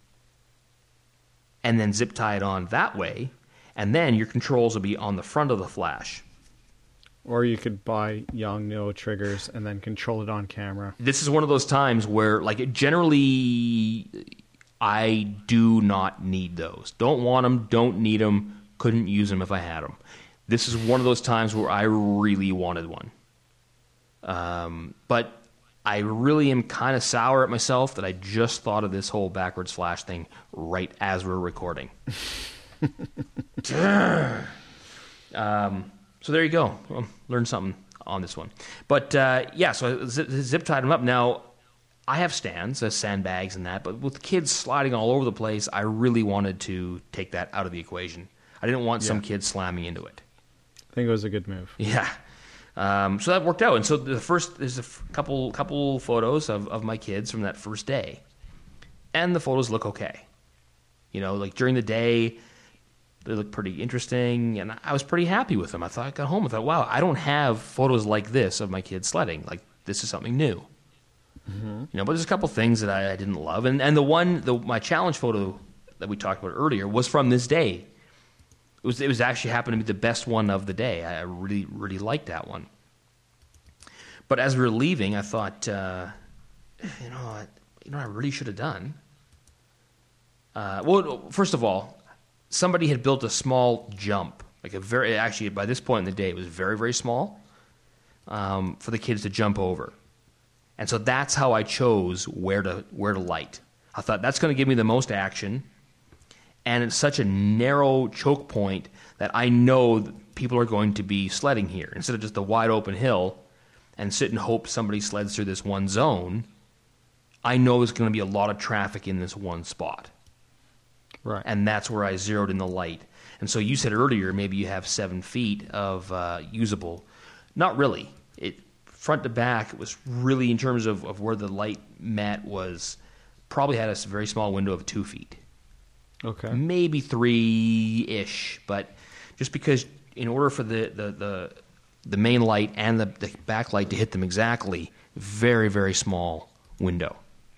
and then zip tie it on that way, and then your controls will be on the front of the flash. Or you could buy Yongnuo triggers and then control it on camera. This is one of those times where, like, generally, I do not need those. Don't want them, don't need them, couldn't use them if I had them. This is one of those times where I really wanted one. Um, but I really am kind of sour at myself that I just thought of this whole backwards flash thing right as we're recording. um, so there you go. Well, learned something on this one. But uh, yeah, so I zip, zip tied them up. Now, I have stands, uh, sandbags and that, but with kids sliding all over the place, I really wanted to take that out of the equation. I didn't want yeah. some kids slamming into it. I think it was a good move. Yeah. Um, so that worked out, and so the first there's a f- couple couple photos of, of my kids from that first day, and the photos look okay. You know, like during the day, they look pretty interesting, and I was pretty happy with them. I thought I got home, I thought, wow, I don't have photos like this of my kids sledding. Like, this is something new. Mm-hmm. You know, but there's a couple things that I, I didn't love, and and the one the my challenge photo that we talked about earlier was from this day. It was it was actually happened to be the best one of the day. I really, really liked that one. But as we were leaving, I thought, uh, you know, I, you know, what I really should have done. Uh, well, first of all, somebody had built a small jump, like a very actually by this point in the day, it was very, very small um, for the kids to jump over, and so that's how I chose where to where to light. I thought that's going to give me the most action. And it's such a narrow choke point that I know that people are going to be sledding here. Instead of just the wide open hill and sit and hope somebody sleds through this one zone, I know there's going to be a lot of traffic in this one spot. Right. And that's where I zeroed in the light. And so you said earlier maybe you have seven feet of uh, usable. Not really. It front to back, it was really, in terms of, of where the light met, was probably had a very small window of two feet. Okay. Maybe three-ish, but just because in order for the, the, the, the main light and the, the backlight to hit them exactly, very, very small window.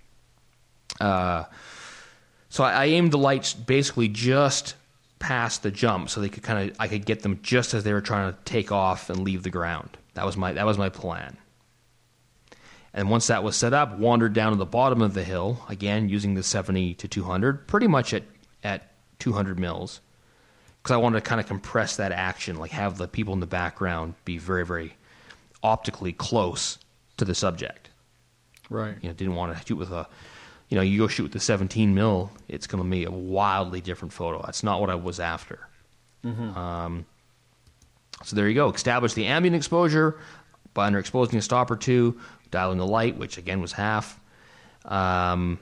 Uh, so I, I aimed the lights basically just past the jump, so they could kind of I could get them just as they were trying to take off and leave the ground. That was my that was my plan. And once that was set up, wandered down to the bottom of the hill, again using the seventy to two hundred, pretty much at, at two hundred mils, because I wanted to kind of compress that action, like have the people in the background be very, very optically close to the subject. Right. You know, didn't want to shoot with a, you know, you go shoot with the seventeen mil, it's going to be a wildly different photo. That's not what I was after. Mm-hmm. Um, so there you go. Establish the ambient exposure by underexposing a stop or two, dialing the light, which again was half. Um,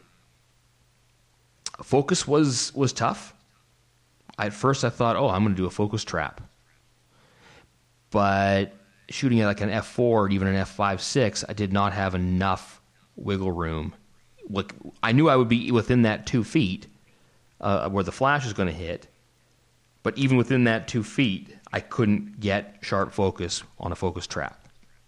focus was was tough. At first I thought, oh, I'm going to do a focus trap. But shooting at like an F four or even an F five six, I did not have enough wiggle room. Like, I knew I would be within that two feet uh, where the flash is going to hit, but even within that two feet, I couldn't get sharp focus on a focus trap.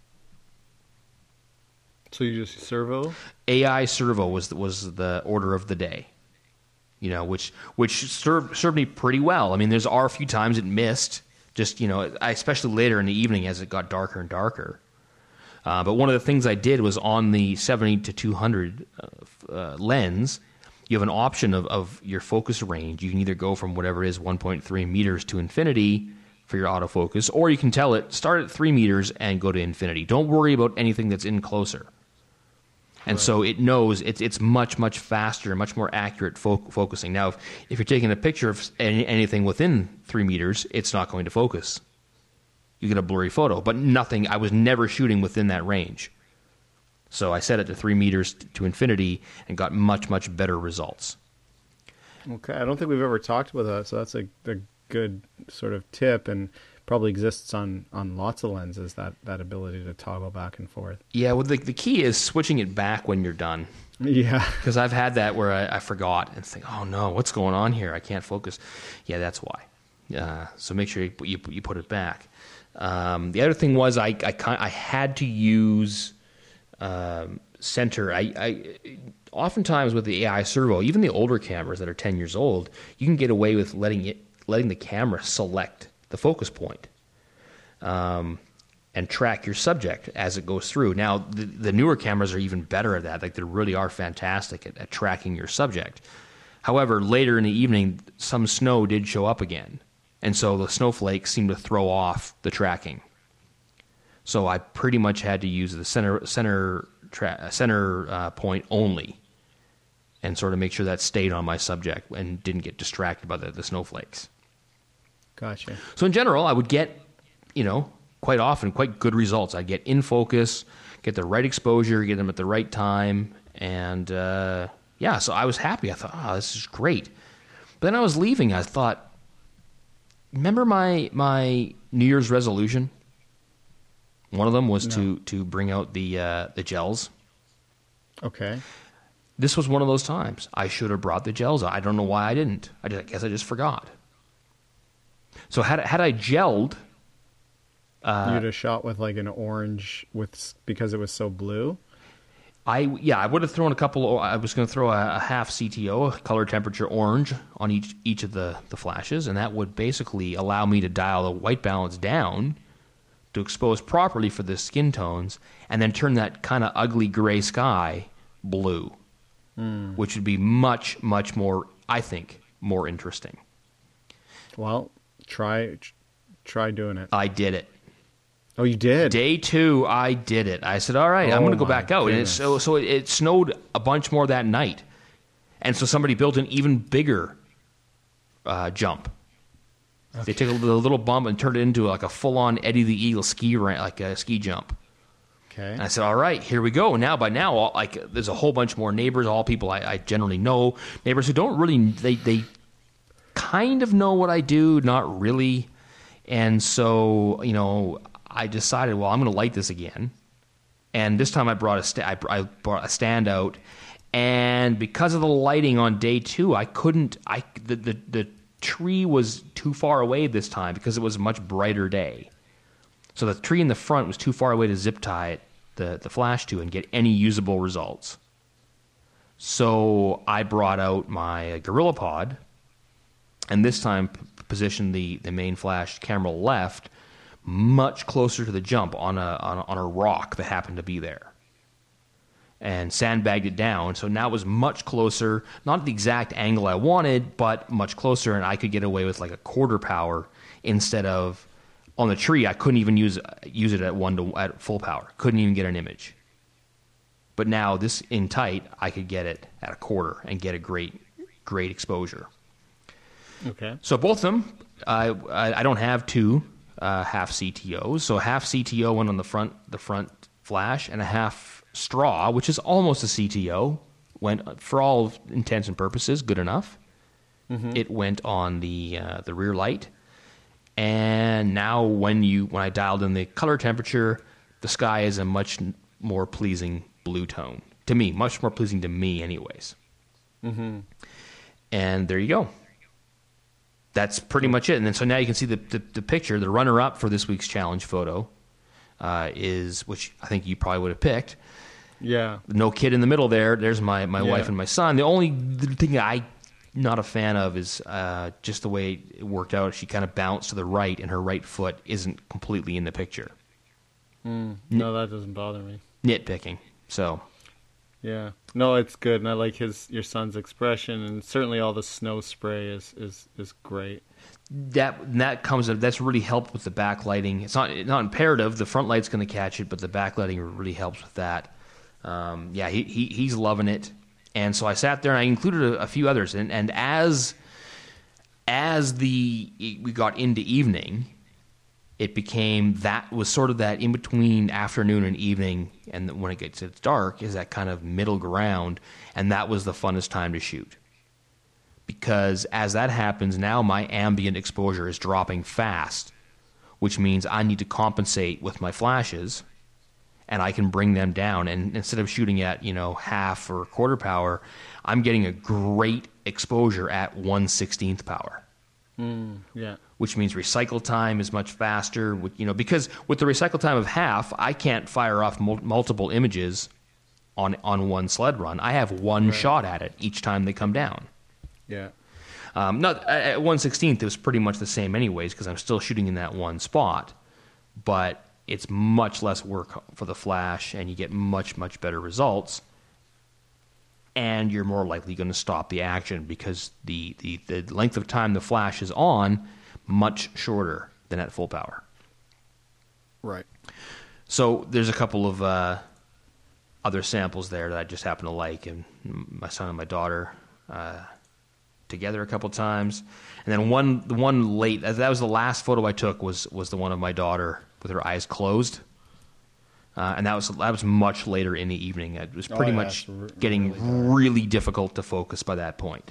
So you just servo? A I servo was was the order of the day, you know, which which served served me pretty well. I mean, there's are a few times it missed, just you know, I, especially later in the evening as it got darker and darker. Uh, but one of the things I did was on the seventy to two hundred uh, uh, lens, you have an option of, of your focus range. You can either go from whatever it is, one point three meters to infinity for your autofocus, or you can tell it, start at three meters and go to infinity. Don't worry about anything that's in closer. And right. So it knows it's it's much, much faster, much more accurate fo- focusing. Now, if, if you're taking a picture of any, anything within three meters, it's not going to focus. You get a blurry photo, but nothing. I was never shooting within that range. So I set it to three meters to infinity and got much, much better results. Okay. I don't think we've ever talked about that, so that's a, a good sort of tip, and probably exists on, on lots of lenses, that, that ability to toggle back and forth. Yeah, well, the, the key is switching it back when you're done. Yeah. Because I've had that where I, I forgot and think, oh no, what's going on here? I can't focus. Yeah, that's why. Uh, so make sure you, you, you put it back. Um, the other thing was I, I, I had to use um, center. I, I oftentimes with the A I servo, even the older cameras that are ten years old, you can get away with letting it letting the camera select the focus point um, and track your subject as it goes through. Now the, the newer cameras are even better at that. Like they really are fantastic at, at tracking your subject. However, later in the evening, some snow did show up again. And so the snowflakes seemed to throw off the tracking. So I pretty much had to use the center center tra- center uh, point only, and sort of make sure that stayed on my subject and didn't get distracted by the, the snowflakes. Gotcha. So in general, I would get, you know, quite often quite good results. I'd get in focus, get the right exposure, get them at the right time, and uh, yeah. So I was happy. I thought, oh, this is great. But then I was leaving. I thought, remember my my New Year's resolution? One of them was no. to to bring out the uh, the gels. Okay. This was one of those times. I should have brought the gels out. I don't know why I didn't. I, just, I guess I just forgot. So had had I gelled, uh, you'd have shot with like an orange with because it was so blue. I yeah, I would have thrown a couple. I was going to throw a, a half C T O, a color temperature orange, on each each of the, the flashes, and that would basically allow me to dial the white balance down to expose properly for the skin tones, and then turn that kind of ugly gray sky blue, mm. which would be much much more, I think, more interesting. Well, try try doing it. I did it. Oh, you did? Day two, I did it. I said, all right, oh, I'm going to go back out. And it, so so it, it snowed a bunch more that night. And so somebody built an even bigger uh, jump. Okay. They took a little, little bump and turned it into like a full-on Eddie the Eagle ski ramp, like a ski jump. Okay. And I said, all right, here we go. Now, by now, all, like there's a whole bunch more neighbors, all people I, I generally know, neighbors who don't really, they, they kind of know what I do, not really. And so, you know, I decided, well, I'm going to light this again, and this time I brought a sta- I, I brought a stand out, and because of the lighting on day two, I couldn't. I the, the the tree was too far away this time because it was a much brighter day, so the tree in the front was too far away to zip tie it the the flash to and get any usable results. So I brought out my GorillaPod, and this time p- positioned the the main flash camera left, much closer to the jump on a, on a on a rock that happened to be there. and sandbagged it down. So now it was much closer, not the exact angle I wanted, but much closer, and I could get away with like a quarter power instead of on the tree. I couldn't even use use it at one to at full power. Couldn't even get an image. But now this in tight, I could get it at a quarter and get a great great exposure. Okay. So both of them, I I, I don't have two uh, half C T Os. So half C T O went on the front the front flash, and a half straw, which is almost a C T O, went for all intents and purposes good enough. Mm-hmm. It went on the uh, the rear light, and now when you when I dialed in the color temperature, the sky is a much more pleasing blue tone to me, much more pleasing to me, anyways. Mm-hmm. And there you go. That's pretty much it. And then so now you can see the the, the picture. The runner up for this week's challenge photo uh, is, which I think you probably would have picked. Yeah. No kid in the middle there. There's my, my yeah. wife and my son. The only thing I'm not a fan of is uh, just the way it worked out. She kind of bounced to the right, and her right foot isn't completely in the picture. Mm, no, that doesn't bother me. Nitpicking. So. Yeah. No, it's good, and I like his your son's expression, and certainly all the snow spray is is, is great. That that comes that's really helped with the backlighting. It's not not imperative. The front light's going to catch it, but the backlighting really helps with that. Um, yeah, he, he he's loving it, and so I sat there and I included a, a few others, and, and as as the we got into evening, it became that was sort of that in between afternoon and evening, and when it gets it's dark is that kind of middle ground, and that was the funnest time to shoot. Because as that happens, now my ambient exposure is dropping fast, which means I need to compensate with my flashes, and I can bring them down. And instead of shooting at, you know, half or quarter power, I'm getting a great exposure at one sixteenth power. Mm, yeah. Which means recycle time is much faster. You know, because with the recycle time of half, I can't fire off mul- multiple images on on one sled run. I have one right. shot at it each time they come down. Yeah. Um, not at one sixteenth. It was pretty much the same, anyways, because I'm still shooting in that one spot. But it's much less work for the flash, and you get much much better results. And you're more likely going to stop the action because the, the, the length of time the flash is on much shorter than at full power. Right. So there's a couple of uh, other samples there that I just happen to like, and my son and my daughter uh, together a couple times, and then one the one late that was the last photo I took was was the one of my daughter with her eyes closed. Uh, and that was that was much later in the evening. It was pretty oh, yeah, much r- getting really, really difficult to focus by that point.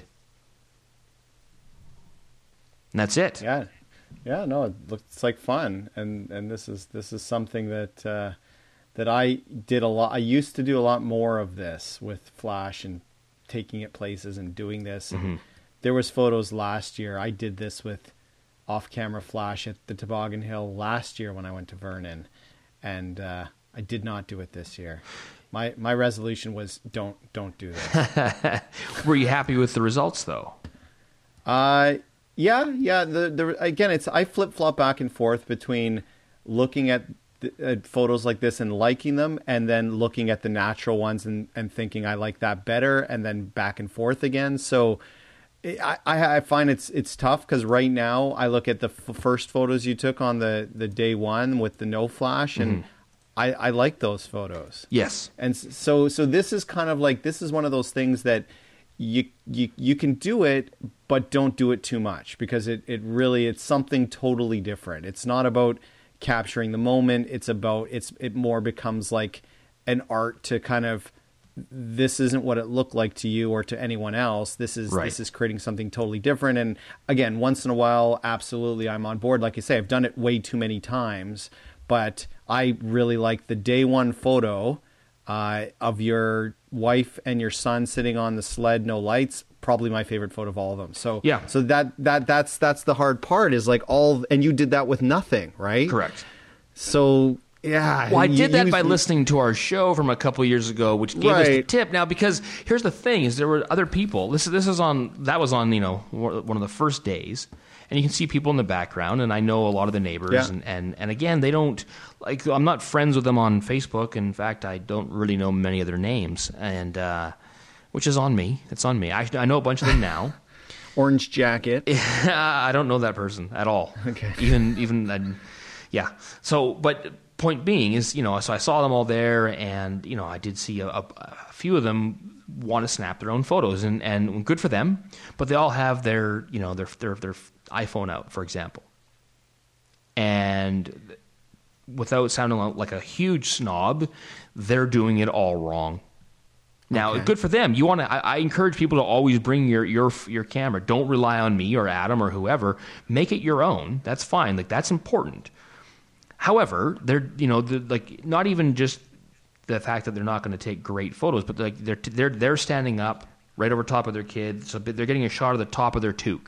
And that's it. Yeah, yeah. No, it looks like fun, and and this is this is something that uh, that I did a lot. I used to do a lot more of this with flash and taking it places and doing this. And mm-hmm. There was photos last year. I did this with off-camera flash at the Toboggan Hill last year when I went to Vernon, and. Uh, I did not do it this year. My my resolution was don't don't do this. Were you happy with the results though? Uh yeah, yeah. The the again, it's I flip flop back and forth between looking at, the, at photos like this and liking them, and then looking at the natural ones and, and thinking I like that better, and then back and forth again. So I I, I find it's it's tough because right now I look at the f- first photos you took on the, the day one with the no flash and. Mm-hmm. I, I like those photos. Yes. And so so this is kind of like, this is one of those things that you you you can do it, but don't do it too much because it, it really, it's something totally different. It's not about capturing the moment. It's about, it's it more becomes like an art to kind of, this isn't what it looked like to you or to anyone else. This is, right. this is creating something totally different. And again, once in a while, absolutely, I'm on board. Like I say, I've done it way too many times. But I really like the day one photo uh, of your wife and your son sitting on the sled, no lights. Probably my favorite photo of all of them. So yeah, so that that that's that's the hard part is like all, and you did that with nothing, right? Correct. So Yeah. Well, I you- did that you- by listening to our show from a couple years ago, which gave us the Right. tip. Now, because here's the thing: is there were other people. This this is on that was on you know one of the first days, and you can see people in the background, and I know a lot of the neighbors, Yeah. and, and and again, they don't like. I'm not friends with them on Facebook. In fact, I don't really know many of their names, and uh, which is on me. It's on me. I I know a bunch of them now. Orange jacket. I don't know that person at all. Okay. Even even uh, yeah. So, but point being is, you know, so I saw them all there, and you know, I did see a, a, a few of them want to snap their own photos, and, and good for them. But they all have their, you know, their their their iPhone out, for example, and without sounding like a huge snob, they're doing it all wrong. Now, Okay. good for them. You want to? I, I encourage people to always bring your your your camera. Don't rely on me or Adam or whoever. Make it your own. That's fine. Like that's important. However, they're you know the, like not even just the fact that they're not going to take great photos, but like they're they're they're standing up right over top of their kid, so they're getting a shot of the top of their toque.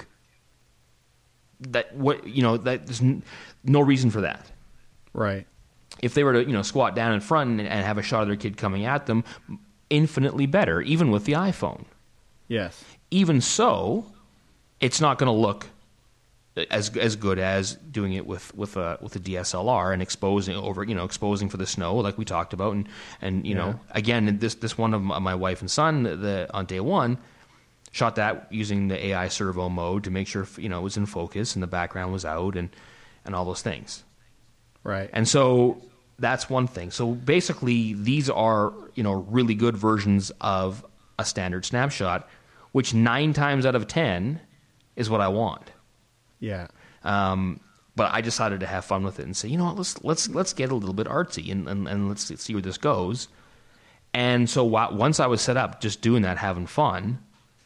That what you know that there's n- no reason for that. Right. If they were to you know squat down in front and, and have a shot of their kid coming at them, infinitely better, even with the iPhone. Yes. Even so, it's not going to look as as good as doing it with with a with a D S L R and exposing over you know exposing for the snow like we talked about, and and you Yeah. know again this this one of my my wife and son the on day one shot that using the A I servo mode to make sure you know it was in focus and the background was out and and all those things. Right. And so that's one thing. So basically, these are you know really good versions of a standard snapshot, which nine times out of ten is what I want. Yeah. Um, but I decided to have fun with it and say, you know what, let's let's let's get a little bit artsy and, and, and let's see where this goes. And so while, once I was set up, just doing that, having fun,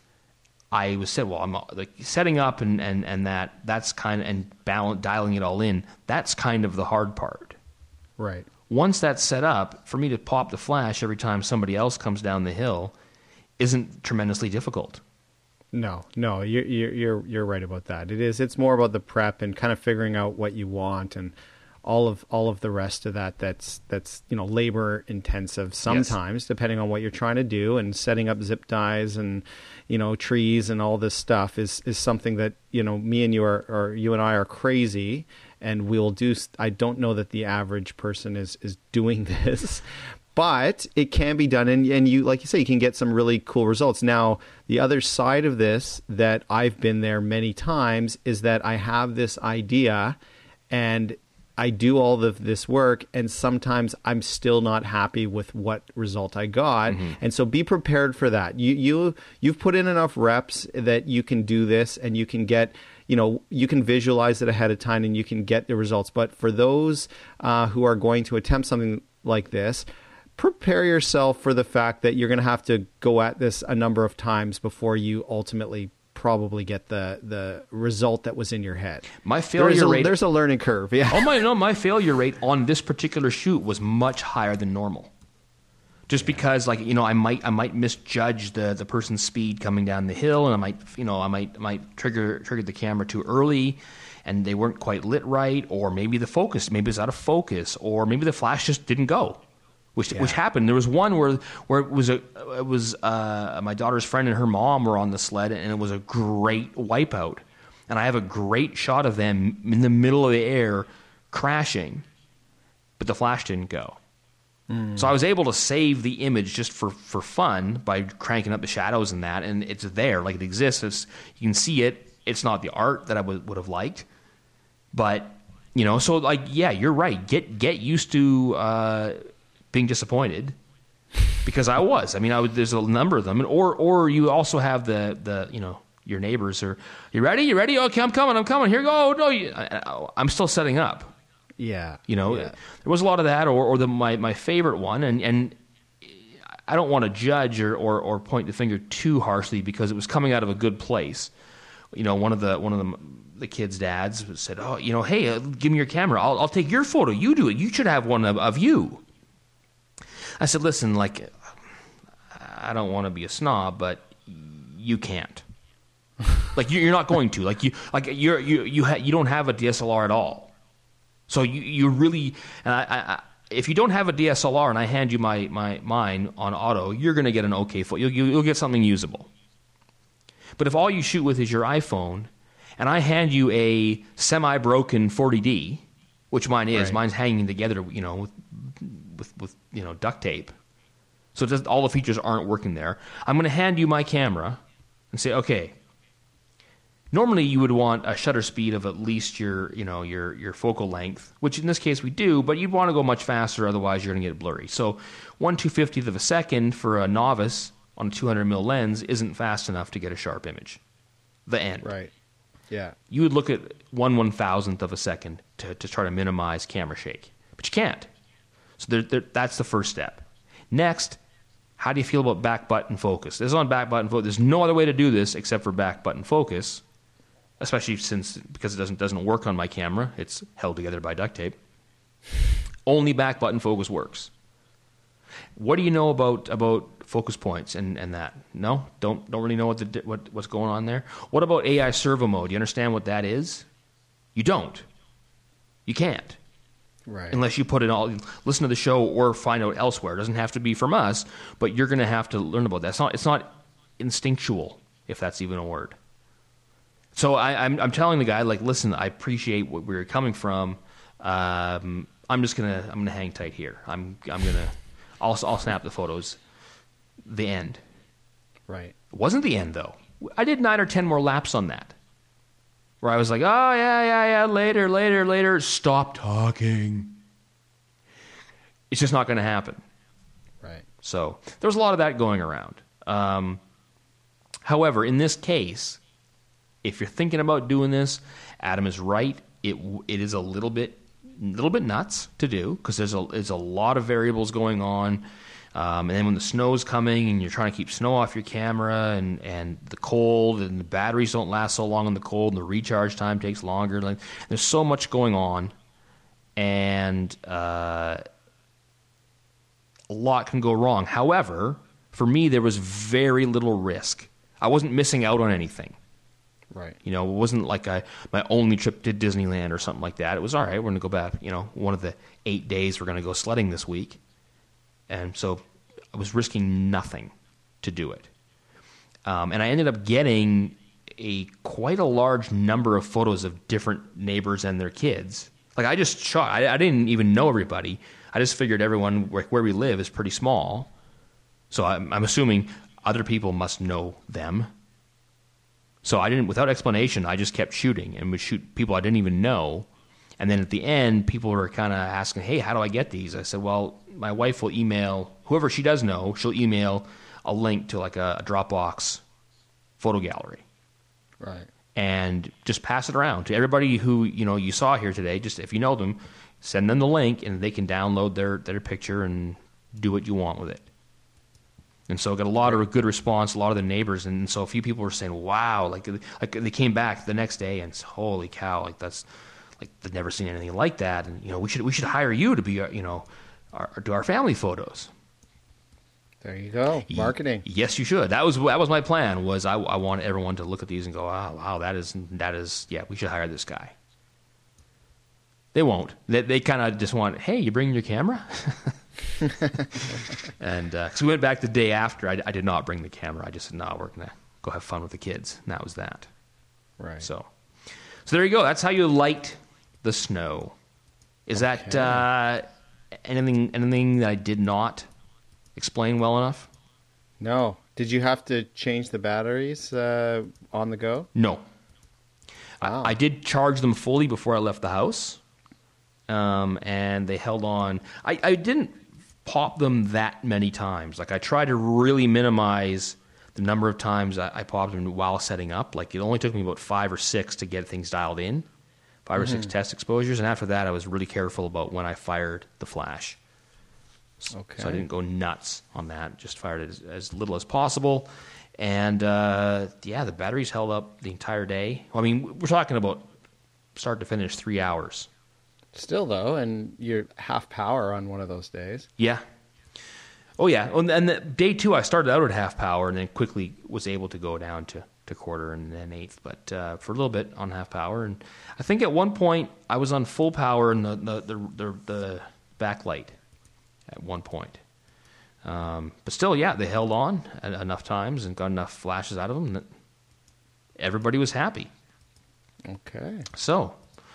I was said, well, I'm like setting up and, and, and that that's kind of and balance, dialing it all in. That's kind of the hard part. Right. Once that's set up, for me to pop the flash every time somebody else comes down the hill isn't tremendously difficult. No, no, you're you're you're you're right about that. It is. It's more about the prep and kind of figuring out what you want and all of all of the rest of that. That's that's you know labor intensive sometimes, yes. Depending on what you're trying to do, and setting up zip ties and you know trees and all this stuff is is something that you know me and you are or you and I are crazy, and we'll do. I don't know that the average person is is doing this. But it can be done, and, and you, like you say, you can get some really cool results. Now, the other side of this that I've been there many times is that I have this idea, and I do all of this work, and sometimes I'm still not happy with what result I got. Mm-hmm. And so, be prepared for that. You you you've put in enough reps that you can do this, and you can get. You know, you can visualize it ahead of time, and you can get the results. But for those uh, who are going to attempt something like this, prepare yourself for the fact that you're going to have to go at this a number of times before you ultimately probably get the the result that was in your head. My failure there's a, rate there's a learning curve. Yeah. Oh my no, my failure rate on this particular shoot was much higher than normal. Just because, like you know, I might I might misjudge the, the person's speed coming down the hill, and I might you know I might might trigger trigger the camera too early, and they weren't quite lit right, or maybe the focus maybe it's out of focus, or maybe the flash just didn't go. Which yeah. which happened. There was one where where it was a it was uh, my daughter's friend and her mom were on the sled, and it was a great wipeout. And I have a great shot of them in the middle of the air crashing, but the flash didn't go. Mm. So I was able to save the image just for, for fun by cranking up the shadows and that, and it's there, like it exists. It's, you can see it. It's not the art that I would would have liked, but you know. So like, yeah, you're right. Get get used to. Uh, being disappointed, because I was. I mean, I would, there's a number of them, and, or or you also have the the you know your neighbors are. You ready? You ready? Okay, I'm coming. I'm coming. Here you go. No, you, I, I'm still setting up. Yeah, you know, yeah. There was a lot of that, or or the my, my favorite one, and and I don't want to judge or, or or point the finger too harshly because it was coming out of a good place. You know, one of the one of the the kids' dads said, "Oh, you know, hey, uh, give me your camera. I'll I'll take your photo. You do it. You should have one of, of you." I said, listen, like, I don't want to be a snob, but you can't. Like, you're not going to. Like, you, like you're you you ha- you don't have a D S L R at all. So you you really, and I, I if you don't have a D S L R and I hand you my, my mine on auto, you're going to get an okay photo. You'll, you'll get something usable. But if all you shoot with is your iPhone, and I hand you a semi-broken forty D, which mine is, right. Mine's hanging together, you know, with with, with you know duct tape, so it does, all the features aren't working there. I'm going to hand you my camera and say, okay. Normally, you would want a shutter speed of at least your, you know, your your focal length, which in this case we do, but you'd want to go much faster, otherwise you're going to get blurry. So, one two fiftieth of a second for a novice on a two hundred mil lens isn't fast enough to get a sharp image. The end. Right. Yeah. You would look at one one thousandth of a second to to try to minimize camera shake, but you can't. So there, there, that's the first step. Next, how do you feel about back button focus? This is on back button focus. There's no other way to do this except for back button focus. Especially since, because it doesn't doesn't work on my camera, it's held together by duct tape. Only back button focus works. What do you know about about focus points and, and that? No, don't don't really know what the what what's going on there. What about A I servo mode? You understand what that is? You don't. You can't. Right. Unless you put it all, listen to the show or find out elsewhere. It doesn't have to be from us, but you're going to have to learn about that. It's not it's not instinctual, if that's even a word. So I, I'm, I'm telling the guy, like, listen, I appreciate what where you're coming from. Um, I'm just gonna I'm gonna hang tight here. I'm I'm gonna I'll I'll snap the photos. The end. Right. It wasn't the end though. I did nine or ten more laps on that, where I was like, oh yeah yeah yeah later later later. Stop talking. It's just not going to happen. Right. So there's a lot of that going around. Um, however, in this case, if you're thinking about doing this, Adam is right. It it is a little bit little bit nuts to do because there's a there's a lot of variables going on, um, and then when the snow's coming and you're trying to keep snow off your camera and, and the cold and the batteries don't last so long in the cold and the recharge time takes longer. Like there's so much going on, and uh, a lot can go wrong. However, for me there was very little risk. I wasn't missing out on anything. Right. You know, it wasn't like I, my only trip to Disneyland or something like that. It was, all right, we're going to go back, you know, one of the eight days we're going to go sledding this week. And so I was risking nothing to do it. Um, and I ended up getting a quite a large number of photos of different neighbors and their kids. Like, I just shot. I, I didn't even know everybody. I just figured everyone, where, where we live, is pretty small. So I'm, I'm assuming other people must know them. So I didn't, without explanation, I just kept shooting and would shoot people I didn't even know. And then at the end, people were kind of asking, hey, how do I get these? I said, well, my wife will email, whoever she does know, she'll email a link to like a, a Dropbox photo gallery. Right. And just pass it around to everybody who, you know, you saw here today. Just if you know them, send them the link and they can download their, their picture and do what you want with it. And so I got a lot of good response, a lot of the neighbors, and so a few people were saying, "Wow!" Like, like they came back the next day and said, "Holy cow! Like that's like they've never seen anything like that." And you know, we should we should hire you to be, our, you know, our, do our family photos. There you go, marketing. Y- yes, you should. That was that was my plan. Was I I want everyone to look at these and go, "Wow, wow, that is that is yeah, we should hire this guy." They won't. They they kind of just want, "Hey, you bringing your camera?" And uh, so we went back the day after. I, I did not bring the camera. I just said, no, we're going to go have fun with the kids. And that was that. Right. So so there you go. That's how you light the snow. Is okay. that uh, anything anything that I did not explain well enough? No. Did you have to change the batteries uh, on the go? No. Wow. I, I did charge them fully before I left the house. Um, and they held on. I, I didn't pop them that many times. Like I tried to really minimize the number of times I, I popped them while setting up. Like it only took me about five or six to get things dialed in, five mm-hmm. or six test exposures. And after that, I was really careful about when I fired the flash. Okay. So I didn't go nuts on that. Just fired it as, as little as possible. And uh, yeah, the batteries held up the entire day. I mean, we're talking about start to finish three hours. Still, though, and you're half power on one of those days. Yeah. Oh, yeah. And the, day two, I started out at half power and then quickly was able to go down to, to quarter and then eighth, but uh, for a little bit on half power. And I think at one point I was on full power and the the, the, the, the backlight at one point. Um, but still, yeah, they held on enough times and got enough flashes out of them that everybody was happy. Okay. So,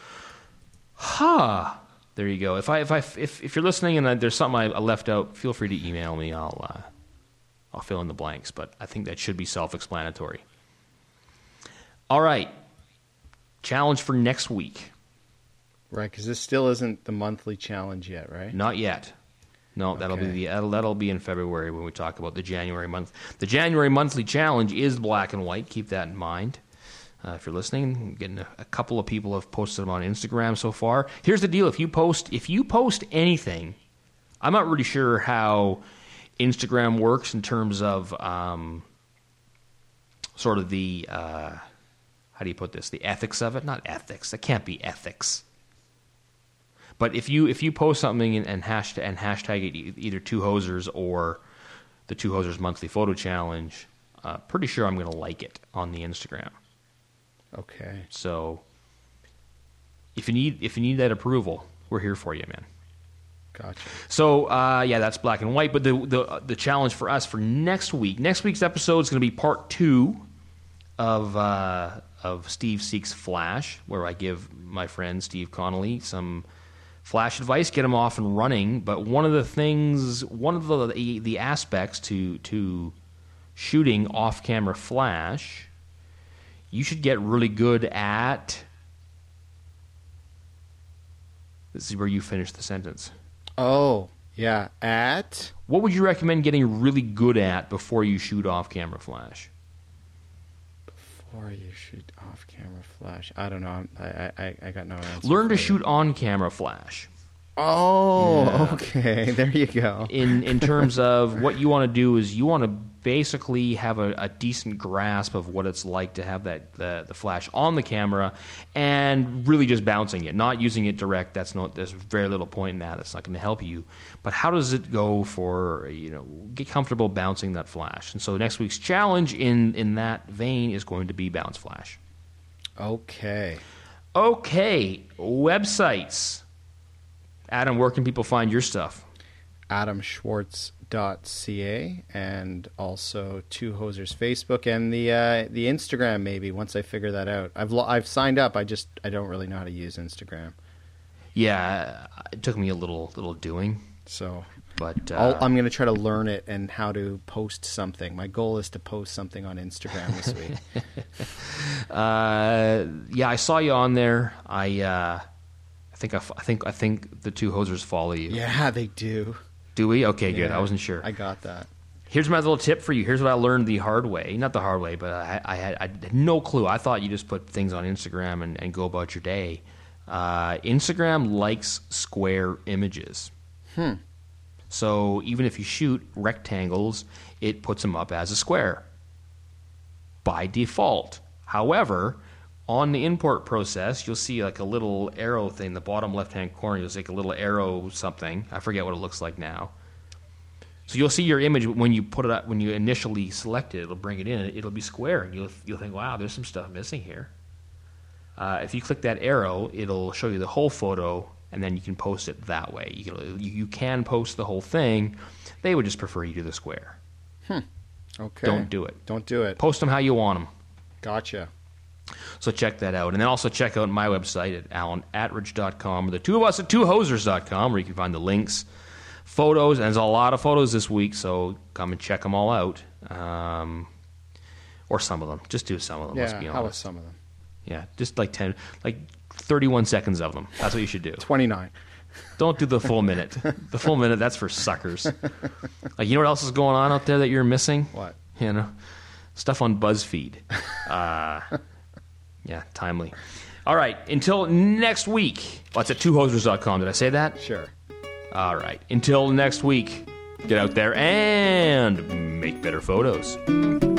ha, huh, there you go. If I if I if if you're listening and there's something I left out, feel free to email me. I'll uh, I'll fill in the blanks. But I think that should be self-explanatory. All right, challenge for next week. Right, because this still isn't the monthly challenge yet, right? Not yet. No, Okay. that'll be the that'll, that'll be in February when we talk about the January month. The January monthly challenge is black and white. Keep that in mind. Uh, if you're listening, getting a, a couple of people have posted them on Instagram so far. Here's the deal: if you post, if you post anything, I'm not really sure how Instagram works in terms of um, sort of the uh, how do you put this? The ethics of it? Not ethics. That can't be ethics. But if you if you post something and, and hashtag and hashtag it either Two Hosers or the Two Hosers Monthly Photo Challenge, uh, pretty sure I'm going to like it on the Instagram. Okay. So if you need if you need that approval, we're here for you, man. Gotcha. So uh, yeah, that's black and white. But the the the challenge for us for next week, next week's episode is going to be part two of uh, of Steve Seeks Flash, where I give my friend Steve Connolly some Flash advice, get him off and running. But one of the things, one of the the aspects to to shooting off-camera Flash, you should get really good at. This is where you finish the sentence. Oh, yeah. At? What would you recommend getting really good at before you shoot off-camera Flash? Before you shoot off-camera Flash. I don't know. I I, I got no answer. Learn to for shoot you. on-camera Flash. Oh, Yeah. okay. There you go. In in terms of what you want to do is you want to basically have a, a decent grasp of what it's like to have that the, the flash on the camera and really just bouncing it, not using it direct. That's not. There's very little point in that. That's not going to help you. But how does it go for, you know, get comfortable bouncing that flash? And so next week's challenge in in that vein is going to be bounce flash. Okay. Okay, websites. Adam, where can people find your stuff? adam schwartz dot c a and also Two Hosers Facebook and the uh, the Instagram maybe once I figure that out. I've lo- I've signed up. I just I don't really know how to use Instagram. Yeah, it took me a little little doing, So but uh, I'll, I'm going to try to learn it and how to post something. My goal is to post something on Instagram this week. uh, yeah, I saw you on there. I uh, I think I, f- I think I think the Two Hosers follow you. Yeah, they do. Do we? Okay, good. Yeah, I wasn't sure. I got that. Here's my little tip for you. Here's what I learned the hard way. Not the hard way, but I, I, had, I had no clue. I thought you just put things on Instagram and, and go about your day. Uh, Instagram likes square images. Hmm. So even if you shoot rectangles, it puts them up as a square by default. However, on the import process, you'll see like a little arrow thing, the bottom left-hand corner. You'll see like a little arrow something. I forget what it looks like now. So you'll see your image when you put it up, when you initially select it, it'll bring it in. It'll be square, and you'll you'll think, wow, there's some stuff missing here. Uh, if you click that arrow, it'll show you the whole photo, and then you can post it that way. You can, you, you can post the whole thing. They would just prefer you do the square. Hmm. Okay. Don't do it. Don't do it. Post them how you want them. Gotcha. So check that out. And then also check out my website at alan attridge dot com or the two of us at two hosers dot com where you can find the links, photos, and there's a lot of photos this week, so come and check them all out. Um, or some of them. Just do some of them, let's be Yeah, how was honest. some of them? Yeah, just like ten, like thirty-one seconds of them. That's what you should do. twenty-nine. Don't do the full minute. The full minute, that's for suckers. Like, you know what else is going on out there that you're missing? What? You know, stuff on BuzzFeed. Uh, yeah, timely. All right, until next week. Well, it's at two hosers dot com. Did I say that? Sure. All right. Until next week, get out there and make better photos.